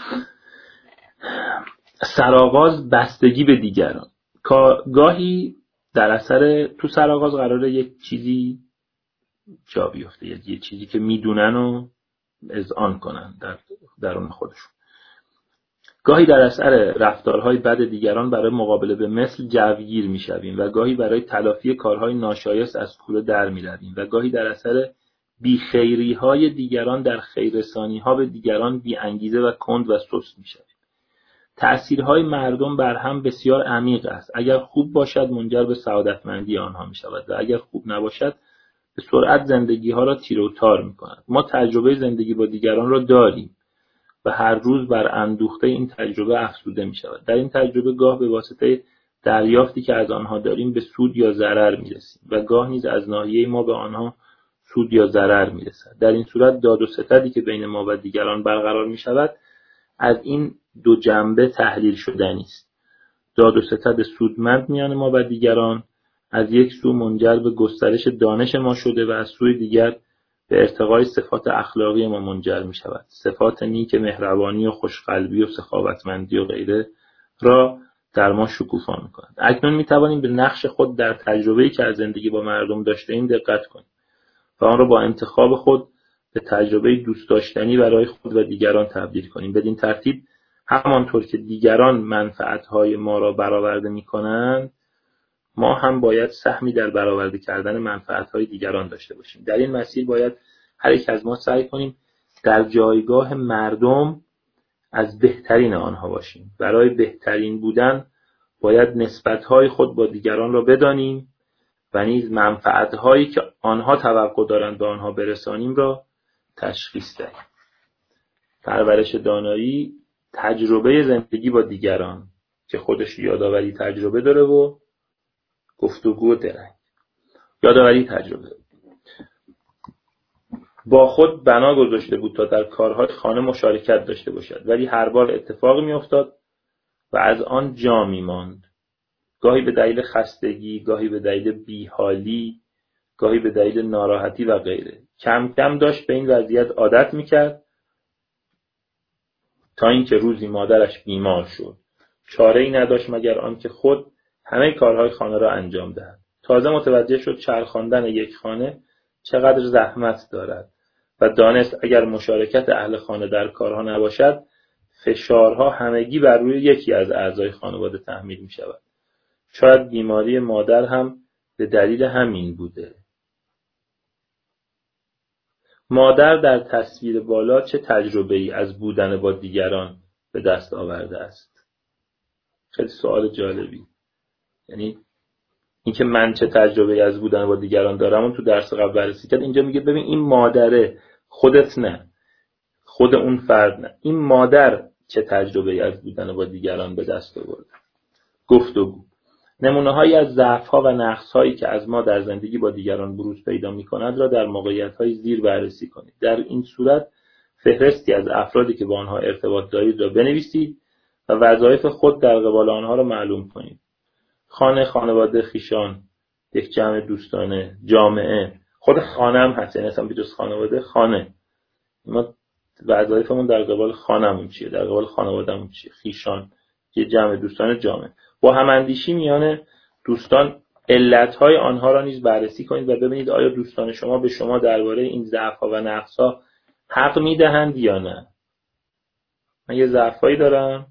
سرآغاز بستگی به دیگران. گاهی در اثر تو سرآغاز قراره یک چیزی جا بیفته، یه چیزی که میدونن و اذعان کنن در اون خودشون. گاهی در اثر رفتارهای بد دیگران برای مقابله به مثل جوگیر میشویم و گاهی برای تلافی کارهای ناشایست از کوره در میرویم و گاهی در اثر بیخیریهای دیگران در خیررسانی‌ها به دیگران بی انگیزه و کند و سست میشویم. تأثیرهای مردم بر هم بسیار عمیق است. اگر خوب باشد منجر به سعادتمندی آنها میشود و اگر خوب نباشد به سرعت زندگی‌ها را تیر و تار می‌کند. ما تجربه زندگی با دیگران را داریم و هر روز بر اندوخته این تجربه افزوده می‌شود. در این تجربه گاه به واسطه دریافتی که از آنها داریم به سود یا ضرر می‌رسیم و گاه نیز از ناحیه ما به آنها سود یا ضرر می‌رسد. در این صورت داد و ستدی که بین ما و دیگران برقرار می‌شود از این دو جنبه تحلیل شدنی است. داد و ستد سودمند میان ما و دیگران از یک سو منجر به گسترش دانش ما شده و از سوی دیگر به ارتقای صفات اخلاقی ما منجر می شود. صفات نیک مهربانی و خوشقلبی و سخاوتمندی و غیره را در ما شکوفا می کند. اکنون می توانیم به نقش خود در تجربه‌ای که از زندگی با مردم داشته ایم دقت کنیم و آن را با انتخاب خود به تجربه دوست داشتنی برای خود و دیگران تبدیل کنیم. بدین ترتیب همانطور که دیگران منفعت‌های ما را برآورده می‌کنند، ما هم باید سهمی در برآورده کردن منفعت‌های دیگران داشته باشیم. در این مسیر باید هر یک از ما سعی کنیم در جایگاه مردم از بهترین آنها باشیم. برای بهترین بودن باید نسبت‌های خود با دیگران را بدانیم و نیز منفعت‌هایی که آنها توقع دارند به آنها برسانیم را تشخیص دهیم. پرورش دانایی تجربه زندگی با دیگران که خودش یادآوری تجربه داره و گفتگو درنگ. یادآوری تجربه با خود بنا گذاشته بود تا در کارهای خانه مشارکت داشته باشد، ولی هر بار اتفاقی میافتاد و از آن جا میماند. گاهی به دلیل خستگی، گاهی به دلیل بیحالی، گاهی به دلیل ناراحتی و غیره. کم کم داشت به این وضعیت عادت میکرد تا اینکه روزی مادرش بیمار شد. چاره‌ای نداشت مگر آنکه خود همه کارهای خانه را انجام دهد. تازه متوجه شد چرخاندن یک خانه چقدر زحمت دارد و دانست اگر مشارکت اهل خانه در کارها نباشد، فشارها همگی بر روی یکی از اعضای خانواده تحمیل می شود. شاید بیماری مادر هم به دلیل همین بوده. مادر در تصویر بالا چه تجربه‌ای از بودن با دیگران به دست آورده است؟ خیلی سوال جالبی. یعنی اینکه من چه تجربه‌ای از بودن با دیگران دارم اون تو درس قبل بررسی کرد. اینجا میگه ببین این مادره، خودت نه، خود اون فرد نه، این مادر چه تجربه‌ای از بودن با دیگران به دست آورده. گفتگو. نمونه‌هایی از ضعف‌ها و نقص‌هایی که از ما در زندگی با دیگران بروز پیدا می‌کند را در موقعیت‌های زیر بررسی کنید. در این صورت فهرستی از افرادی که با آنها ارتباط دارید را بنویسید و وظایف خود در قبال آنها را معلوم کنید. خانه، خانواده، خویشان، یک جمع دوستانه، جامعه، خود خانه هم هست. یعنی اصلا بجز خانواده، خانه. ما وظایفمون در قبال خانه‌مون چیه؟ در قبال خانواده‌مون چیه؟ خویشان، یک جمع دوستانه، جامعه. با هماندیشی میان دوستان علتهای آنها را نیز بررسی کنید و ببینید آیا دوستان شما به شما درباره این ضعف‌ها و نقص‌ها حق میدهند یا نه. من یه ضعفایی دارم،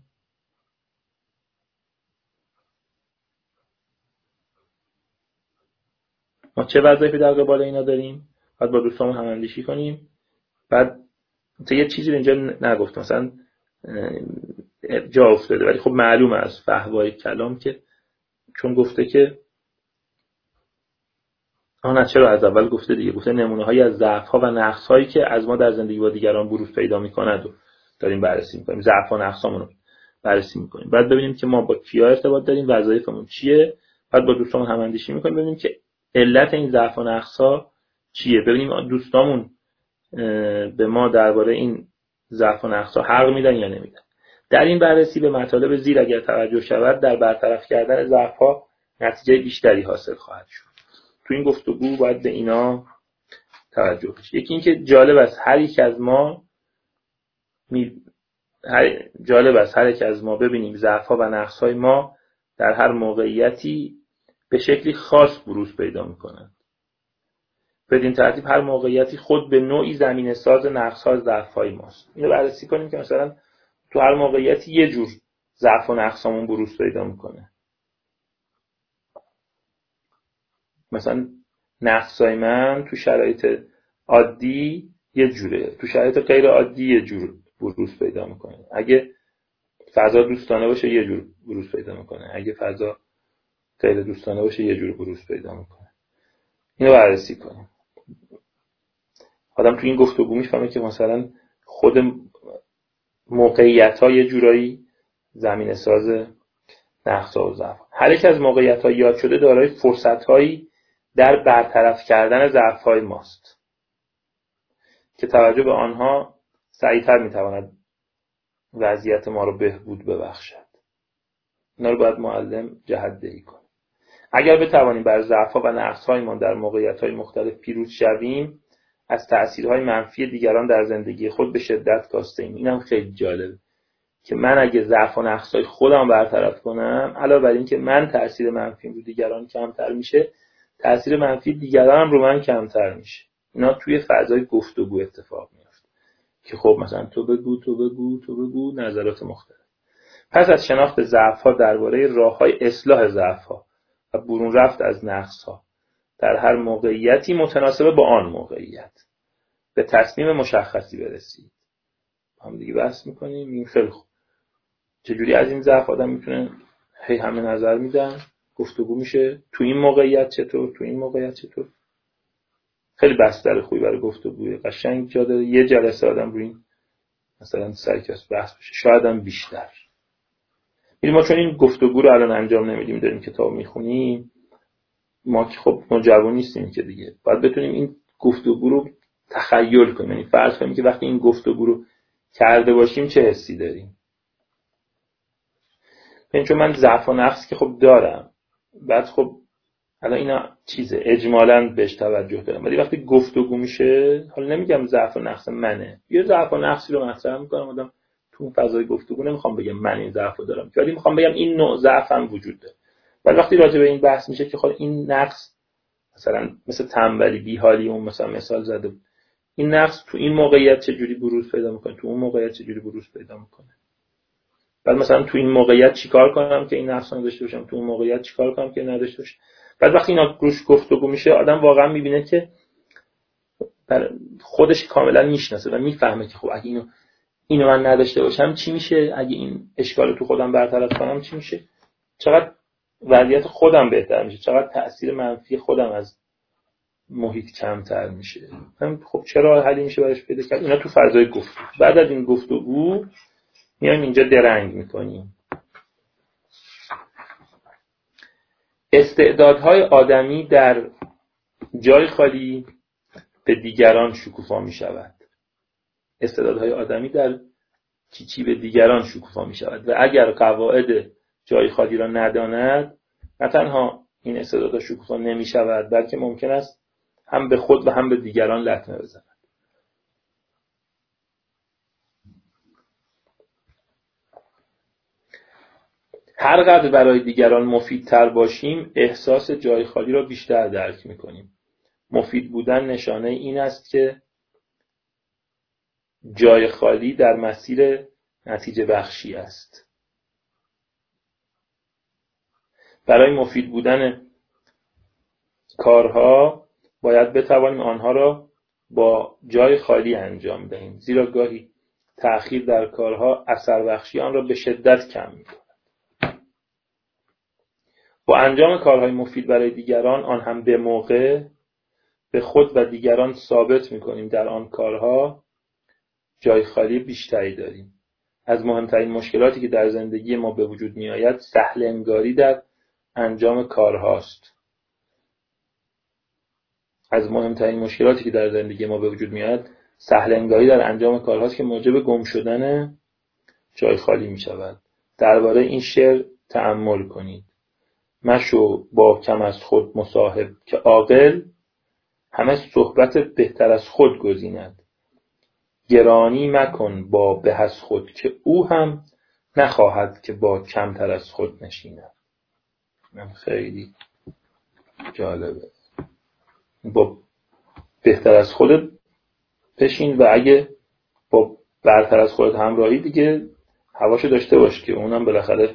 ما چه وظایفی در قبال اینا داریم؟ بعد با دوستامون هماندیشی کنیم. بعد یه چیزی اینجا نگفتم، مثلا جا افتاده ولی خب معلومه از فحوای کلام که چون گفته که چرا از اول گفته دیگه، گفته نمونه‌هایی از ضعف‌ها و نقص‌هایی که از ما در زندگی با دیگران بروز پیدا می‌کند و داریم بررسی می‌کنیم. ضعف و نقصامون رو بررسی می‌کنیم. بعد ببینیم که ما با کیا ارتباط داریم، وظایفمون چیه. بعد با دوستامون هماندیشی می‌کنیم ببینیم که علت این ضعف و نقص‌ها چیه. ببینیم دوستامون به ما درباره این ضعف و نقص‌ها حق میدن یا نمیدن. در این بررسی به مطالب زیر اگر توجه شود در برطرف کردن ضعف‌ها نتیجه بیشتری حاصل خواهد شد. تو این گفتگو باید به اینا توجه بشه. یکی این که جالب است هر یک از ما ببینیم ضعف‌ها و نقص‌های ما در هر موقعیتی به شکلی خاص بروز پیدا می‌کنند. بدین ترتیب هر موقعیتی خود به نوعی زمینه ساز نقص‌ها و ضعف‌های ماست. اینو بررسی کنیم که مثلا تو هر موقعیتی یه جور ضعف و نقصامون بروز پیدا می‌کنه. مثلا نقصای من تو شرایط عادی یه جوره، تو شرایط غیر عادی یه جور بروز پیدا میکنه. اگه فضا دوستانه باشه یه جور بروز پیدا میکنه، اگه فضا غیر دوستانه باشه یه جور بروز پیدا میکنه. اینو بررسی کنیم. آدم تو این گفتگو میفهمه که مثلا خود موقعیت‌ها یه جورایی زمینه ساز نقص‌ها و ضعف. هر یک از موقعیت‌ها یاد شده دارای فرصت‌هایی در برطرف کردن ضعف‌های ماست که توجه به آنها سریع‌تر می‌تواند وضعیت ما را بهبود ببخشد. اینا رو باید معلم جهت‌دهی کنه. اگر بتوانیم بر ضعف‌ها و نقص‌هایمان در موقعیت‌های مختلف پیروز شویم، از تأثیرهای منفی دیگران در زندگی خود به شدت کاسته‌ایم. اینم خیلی جالبه که من اگه ضعف و نقص‌های خودم برطرف کنم، علاوه بر این که من تأثیر منفیم رو دیگران کمتر میشه، تأثیر منفی دیگران هم رو من کمتر میشه. اینا توی فضای گفتگو اتفاق میفته که خب مثلا تو بگو نظرات مختلف. پس از شناخت ضعف‌ها درباره راه‌های اصلاح ضعف‌ها و برون رفت از نقص‌ها در هر موقعیتی متناسب با آن موقعیت به تصمیم مشخصی برسید. هم دیگه بحث می‌کنیم این خیلی خوب. چجوری از این ضعف آدم میتونه همه نظر میدن، گفتگو میشه، تو این موقعیت چطور. خیلی بستر خوبی برای گفتگوه، قشنگ جا داره یه جلسه آدم روی این مثلا سرکس بحث بشه، شاید هم بیشتر. ما چون این گفتگو رو الان انجام نمیدیم، داریم کتاب میخونیم، ما که خب جوان نیستیم که دیگه، باید بتونیم این گفتگو رو تخیل کنیم، یعنی فرض کنیم که وقتی این گفتگو رو کرده باشیم چه حسی داریم. چون من ضعف و نقص که خب دارم، بعد خب الان اینا چیزه اجمالاً بهش توجه دارم، ولی وقتی گفتگو میشه، حالا نمیگم ضعف و نقص منه، یه ضعف و نقصی رو مطرح میکنم، آدم تو اون فضای گفتگو نمیخوام بگم من این ضعف رو دارم، ولی میخوام بگم این نوع ضعف هم وجود داره. ولی وقتی راجع به این بحث میشه که خب این نقص مثلا مثل تنبلی، بیحالی، اون مثلا مثال زده، این نقص تو این موقعیت چه جوری بروز پیدا میکنه، تو اون موقعیت چه جوری بروز پیدا میکنه، بعد مثلا تو این موقعیت چیکار کنم که این نقص رو داشته باشم، تو اون موقعیت چیکار کنم که نداشته باشم. بعد وقتی اینا روش گفتگو میشه، آدم واقعا میبینه که خودش کاملا میشناسه و میفهمه که خب اگه اینو من نداشته باشم چی میشه، اگه این اشکال تو خودم برطرف کنم چی میشه، چقدر وضعیت خودم بهتر میشه، چقدر تأثیر منفی خودم از محیط کمتر میشه. خب چرا حلی میشه براش پیدا کرد؟ اینا تو فضای گفتگو. بعد از این گفتگو میایم اینجا درنگ میکنیم. استعدادهای آدمی در جای خالی به دیگران شکوفا می شود. استعدادهای آدمی در چی به دیگران شکوفا می شود و اگر قواعد جای خالی را نداند، نه تنها این استعدادها شکوفا نمی شود، بلکه ممکن است هم به خود و هم به دیگران لطمه بزند. هر قدر برای دیگران مفیدتر باشیم، احساس جای خالی را بیشتر درک می کنیم. مفید بودن نشانه این است که جای خالی در مسیر نتیجه بخشی است. برای مفید بودن کارها باید بتوانیم آنها را با جای خالی انجام دهیم، زیرا گاهی تأخیر در کارها اثر بخشی آن را به شدت کم می‌کند. با انجام کارهای مفید برای دیگران، آن هم به موقع، به خود و دیگران ثابت می‌کنیم در آن کارها جای خالی بیشتری داریم. از مهمترین مشکلاتی که در زندگی ما به وجود می‌آید، سهل انگاری در انجام کارهاست. از مهمترین مشکلاتی که در زندگی ما به وجود میاد، سهل انگاری در انجام کارهاست که موجب گم شدن جای خالی می شود. درباره این شعر تأمل کنید. مشو با کم از خود مصاحب که عاقل همه صحبت بهتر از خود گزیند. گرانی مکن با به از خود که او هم نخواهد که با کمتر از خود نشیند. خیلی جالبه. با بهتر از خودت بشین و اگه با برتر از خودت همراهی دیگه هواشو داشته باش که اونم بالاخره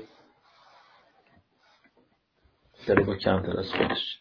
داره با کمتر از خودش.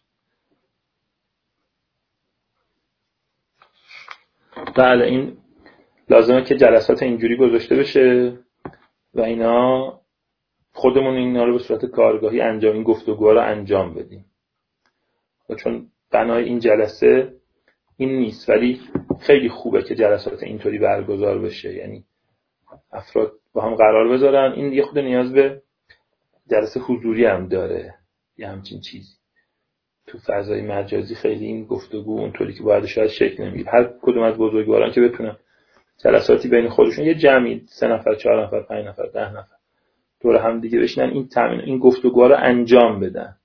بله، این لازمه که جلسات اینجوری گذاشته بشه و اینا خودمون اینا رو به صورت کارگاهی انجام، این گفتگوها رو انجام بدیم. و چون بنای این جلسه این نیست، ولی خیلی خوبه که جلسات اینطوری برگزار بشه، یعنی افراد با هم قرار بذارن. این یه خود نیاز به جلسه حضوری هم داره، یه همچین چیزی. تو فضای مجازی خیلی این گفتگو اونطوری که باید شاید شکل نمیگیره. هر کدوم از بزرگواران که بتونن جلساتی بین خودشون، یه جمعی 3 نفر، 4 نفر، 5 نفر، 10 نفر دور هم دیگه بشینن این گفتگوها رو انجام بدن.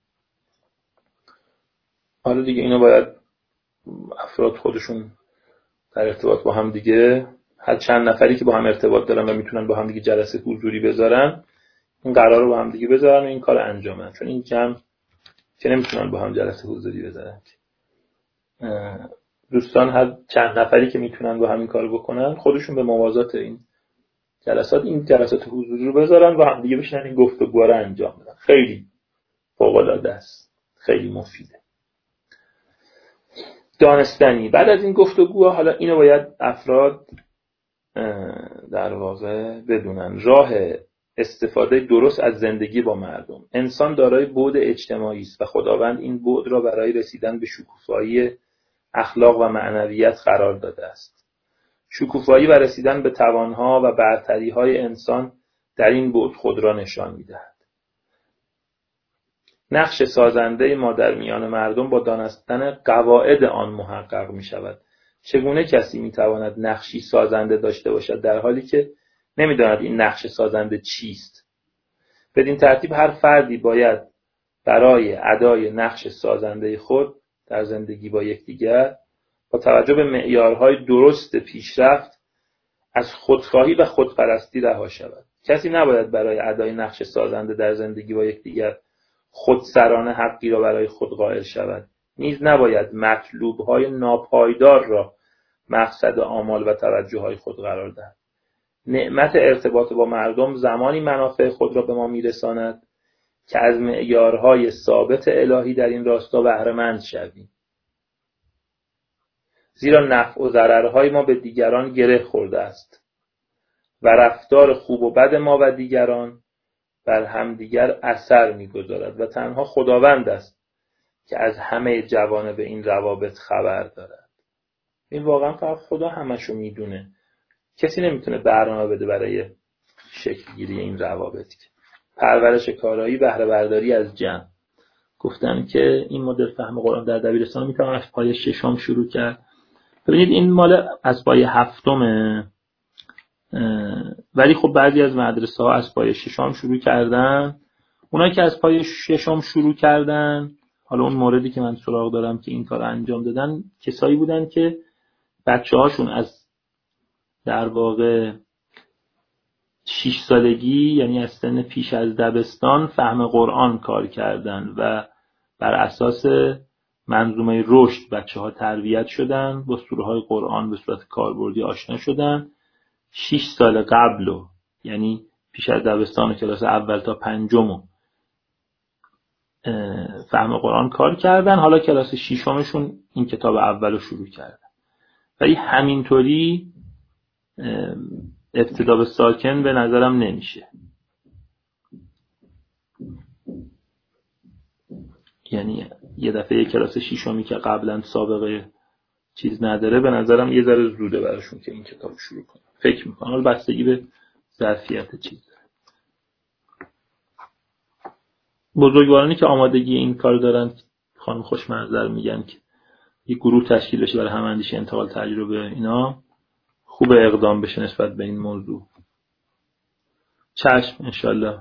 حالا دیگه اینا باید افراد خودشون در ارتباط با هم دیگه، هر چند نفری که با هم ارتباط دارن و میتونن با هم دیگه جلسه حضوری بذارن، این قرار رو با هم دیگه بذارن و این کار انجام بدن. چون این جمع که نمیتونن با هم جلسه حضوری بذارن. دوستان هر چند نفری که میتونن با همین کارو بکنن خودشون به موازات این جلسات حضوری رو بذارن و هم دیگه بشینن این گفتگوها رو انجام بدن. خیلی فوق العاده است، خیلی مفیده. دانستنی بعد از این گفتگوها، حالا اینو باید افراد در واقع بدونن، راه استفاده درست از زندگی با مردم. انسان دارای بعد اجتماعی است و خداوند این بعد را برای رسیدن به شکوفایی اخلاق و معنویت قرار داده است. شکوفایی و رسیدن به توانها و برتری‌های انسان در این بعد خود را نشان می‌دهد. نقش سازنده ما در میان مردم با دانستن قواعد آن محقق می‌شود. چگونه کسی می‌تواند نقشی سازنده داشته باشد در حالی که نمی‌داند این نقش سازنده چیست؟ بدین ترتیب هر فردی باید برای ادای نقش سازنده خود در زندگی با یکدیگر با توجه به معیارهای درست پیشرفت از خودخواهی و خودپرستی رها شود. کسی نباید برای ادای نقش سازنده در زندگی با یکدیگر خودسرانه حقی را برای خود قائل شود. نیز نباید مطلوب‌های ناپایدار را مقصد آمال و توجه‌های خود قرار دهد. نعمت ارتباط با مردم زمانی منافع خود را به ما میرساند که از معیارهای ثابت الهی در این راستا بهره‌مند شویم. زیرا نفع و ضررهای ما به دیگران گره خورده است و رفتار خوب و بد ما و دیگران بر همدیگر اثر می‌گذارد و تنها خداوند است که از همه جوانب این روابط خبر دارد. این واقعا فقط خدا همشو میدونه. کسی نمیتونه برنامه بده برای شکل گیری این روابط. پرورش کارایی، بهره برداری از جمع. گفتن که این مدل فهم قرآن در دبیرستان میتونه از پایه 6 شروع کرد. ببینید این مال از پایه 7، ولی خب بعضی از مدرسه ها از پایه 6 شروع کردن. اونایی که از پایه 6 شروع کردن، حالا اون موردی که من سراغ دارم که این کار انجام دادن، کسایی بودن که بچه‌هاشون از در واقع 6 سالگی، یعنی از سن پیش از دبستان، فهم قرآن کار کردن و بر اساس منظومه رشد بچه‌ها تربیت شدن، با سوره‌های قرآن به صورت کاربردی آشنا شدن. 6 سال قبل، یعنی پیش از دبستان کلاس اول تا 5 فهم قرآن کار کردن. حالا کلاس 6 این کتاب اولو شروع کردن. ولی همینطوری ابتدا به ساکن به نظرم نمیشه. یعنی یه دفعه کلاس 6 که قبلا سابقه چیز نداره، به نظرم یه ذره زوده براشون که این کتاب شروع کنن. فکر میکنم حالا بستگی به ظرفیت چیز داره. بزرگوارانی که آمادگی این کار دارن، خانم خوشمنظر میگن که یه گروه تشکیل بشه برای هماندیشی انتقال تجربه، اینا خوب اقدام بشه نسبت به این موضوع. چشم انشالله.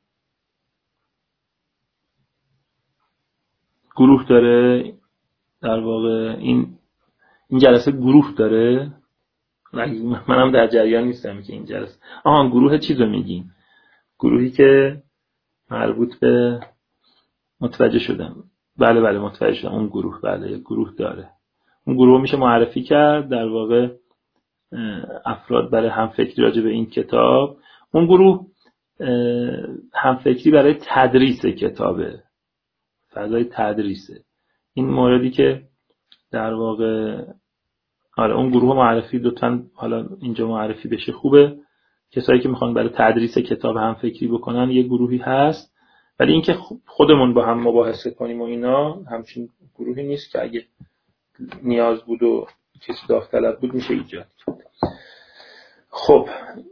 گروه داره در واقع این جلسه گروه داره. منم در جریان نیستم که این جلسه گروه چیزو میگین، گروهی که مربوط به متوجه شدم. بله متوجه شدم. اون گروه بله گروه داره. اون گروه میشه معرفی کرد در واقع افراد برای همفکری راجع به این کتاب. اون گروه همفکری برای تدریس کتابه، فضای تدریسه. این موردی که در واقع اون گروه معرفی لطفاً حالا اینجا معرفی بشه خوبه. کسایی که میخوان برای تدریس کتاب همفکری بکنن یه گروهی هست، ولی اینکه خودمون با هم مباحثه کنیم و اینا همچین گروهی نیست که اگه نیاز بود و کسی داوطلب بود میشه ایجاد کرد. خب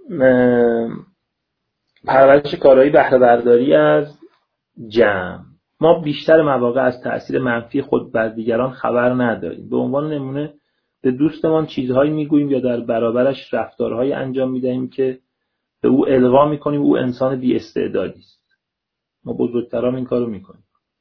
پرورش کارایی، بهره برداری از جمع. ما بیشتر مواقع از تأثیر منفی خود بر دیگران خبر نداریم. به عنوان نمونه به دوستمان چیزهایی میگوییم یا در برابرش رفتارهایی انجام میدهیم که به او القا میکنیم او انسان بی استعدادی است. ما بزرگتران این کارو میکنیم.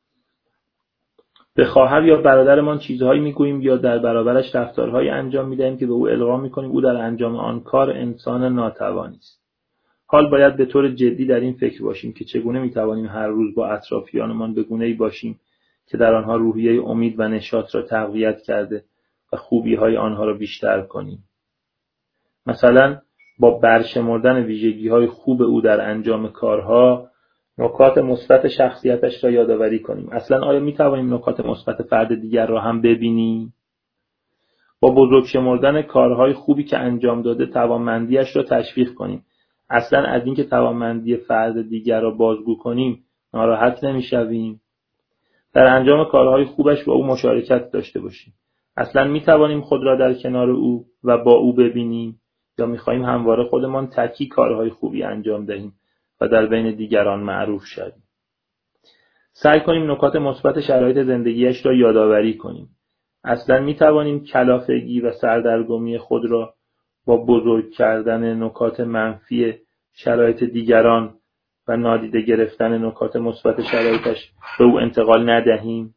به خواهر یا برادرمان چیزهایی میگوییم یا در برابرش رفتارهایی انجام میدهیم که به او القا میکنیم او در انجام آن کار انسان ناتوانی است. حال باید به طور جدی در این فکر باشیم که چگونه میتوانیم هر روز با اطرافیانمان به گونه‌ای باشیم که در آنها روحیه امید و نشاط را تقویت کرده و خوبی‌های آنها را بیشتر کنیم. مثلا با برشمردن ویژگی‌های خوب او در انجام کارها، نکات مثبت شخصیتش را یادآوری کنیم. اصلا آیا می‌توانیم نکات مثبت فرد دیگر را هم ببینیم؟ با بزرگ شمردن کارهای خوبی که انجام داده توانمندیش را تشویق کنیم. اصلا از اینکه توانمندی فرد دیگر را بازگو کنیم ناراحت نمی‌شویم. در انجام کارهای خوبش با او مشارکت داشته باشیم. اصلا می‌توانیم خود را در کنار او و با او ببینیم یا می‌خواهیم همواره خودمان تکی کارهای خوبی انجام دهیم و در بین دیگران معروف شویم. سعی کنیم نکات مثبت شرایط زندگیش را یادآوری کنیم. اصلا می‌توانیم کلافگی و سردرگمی خود را با بزرگ کردن نکات منفی شرایط دیگران و نادیده گرفتن نکات مثبت شرایطش به او انتقال ندهیم.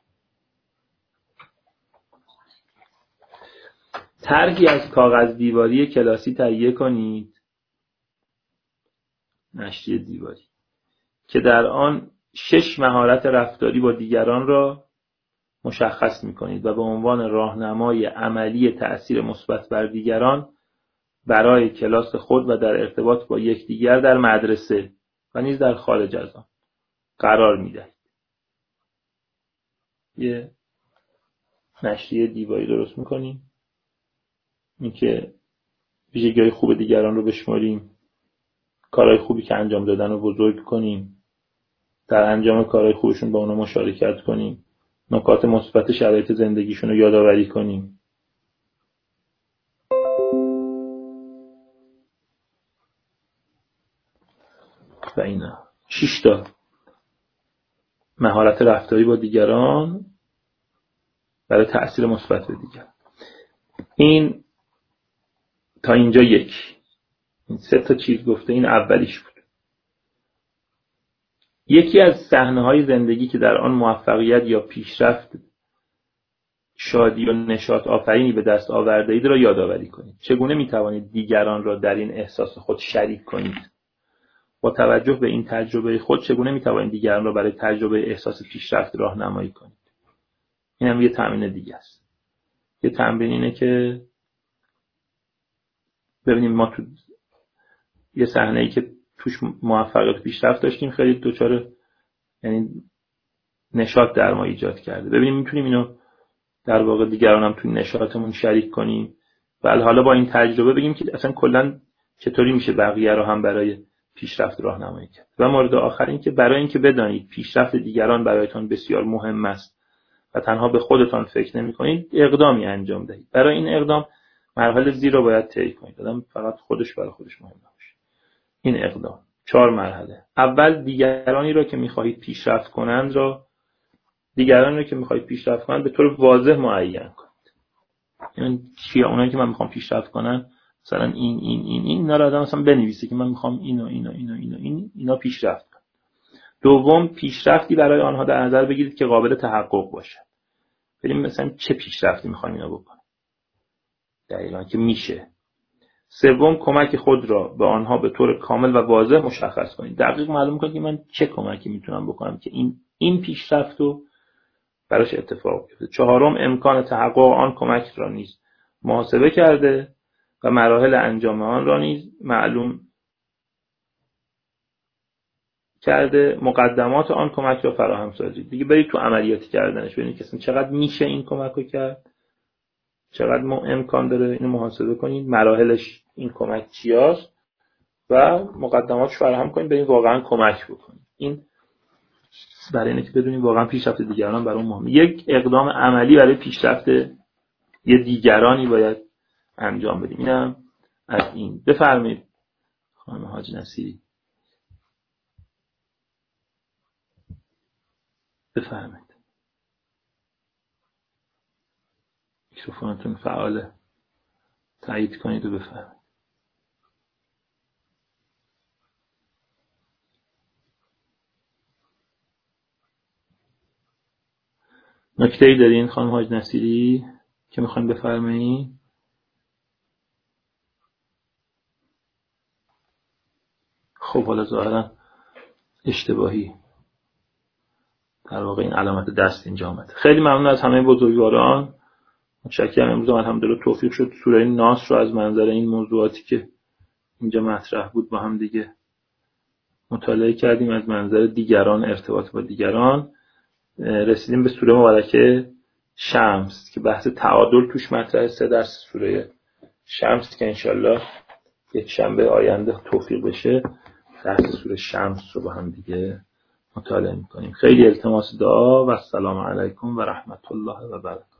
طرحی از کاغذ دیواری کلاسی تهیه کنید، نشریه دیواری، که در آن 6 مهارت رفتاری با دیگران را مشخص می‌کنید و به عنوان راهنمای عملی تأثیر مثبت بر دیگران برای کلاس خود و در ارتباط با یکدیگر در مدرسه و نیز در خارج از آن قرار می‌دهید. یه نشریه دیواری درست می‌کنیم، اینکه ویژگی‌های خوب دیگران رو بشماریم، کارهای خوبی که انجام دادن رو بزرگ کنیم، در انجام کارهای خوبشون با اونا مشارکت کنیم، نکات مثبت شرایط زندگیشون رو یادآوری کنیم. و اینا 6 تا مهارت رفتاری با دیگران برای تأثیر مثبت به دیگران. این تا اینجا این 3 تا چیز گفته، این اولیش بود. یکی از صحنه‌های زندگی که در آن موفقیت یا پیشرفت، شادی و نشاط آفرینی به دست آورده اید را یادآوری کنید. چگونه می‌توانید دیگران را در این احساس خود شریک کنید؟ با توجه به این تجربه خود چگونه می‌توانید دیگران را برای تجربه احساس پیشرفت راهنمایی کنید؟ این هم یه تمرین دیگه است. یه تمرین اینه که ببینیم ما تو یه صحنه‌ای که توش موفقیت پیشرفت داشتیم خیلی دوچار یعنی نشاط در ما ایجاد کرده. ببینیم میتونیم اینو در واقع دیگران هم توی نشاطمون شریک کنیم و حالا با این تجربه بگیم که اصلا کلا چطوری میشه بقیه رو هم برای پیشرفت راهنمایی کرد. و مورد آخر این که برای اینکه بدانید پیشرفت دیگران برایتان بسیار مهم است و تنها به خودتان فکر نمی‌کنید، اقدامی انجام دهید. برای این اقدام مراحل زیر رو باید طی کنید. آدم فقط خودش برای خودش مهم نباشه. این اقدام 4 مرحله. اول دیگرانی را که می‌خواهید پیشرفت کنند به طور واضح معین کنید. یعنی چیه اونایی که من می‌خوام پیشرفت کنن، مثلا اینا رو آدم مثلا بنویسه که من می‌خوام اینا پیشرفت کنم. دوم، پیشرفتی برای آنها در نظر بگیرید که قابل تحقق باشه. ببینیم مثلا چه پیشرفتی می‌خوایم اینا بکنن. دقیقاً که میشه. سوم، کمک خود را به آنها به طور کامل و واضح مشخص کنید. دقیق معلوم کنید که من چه کمکی میتونم بکنم که این پیشرفت رو براش اتفاق بیفته. چهارم، امکان تحقق آن کمک را نیز محاسبه کرده و مراحل انجام آن را نیز معلوم کرده، مقدمات آن کمک را فراهم سازید. دیگه برید تو عملیاتی کردنش، ببینید که چقدر میشه این کمک رو کرد، چقدر امکان داره، اینو محاسبه کنید، مراحلش این کمک چیاست و مقدماتش فراهم کنید، برید واقعا کمک بکنید. این برای اینه که بدونیم واقعا پیشرفت دیگران برای اون مهمه. یک اقدام عملی برای پیشرفت یه دیگرانی باید انجام بدیم. اینم از این. بفرمایید خانم حاج نصیری، بفرمایید. میکروفونتون فعاله، تایید کنید و بفرمایید. نکته‌ای دارین خانم حاج نصیری که میخواین بفرمایید؟ خب حالا ظاهرا اشتباهی در واقع این علامت دست اینجا آمده. خیلی ممنون از همه بزرگواران. متشکرم. امروز الحمدلله توفیق شد سوره ناس رو از منظر این موضوعاتی که اینجا مطرح بود با هم دیگه مطالعه کردیم، از منظر دیگران، ارتباط با دیگران. رسیدیم به سوره مبارکه شمس که بحث تعادل توش مطرحه. 3 درس سوره شمس که انشالله یک شنبه آینده توفیق بشه بحث سوره شمس رو با هم دیگه مطالعه میکنیم. خیلی التماس دعا و السلام علیکم و رحمت الله و برکاته.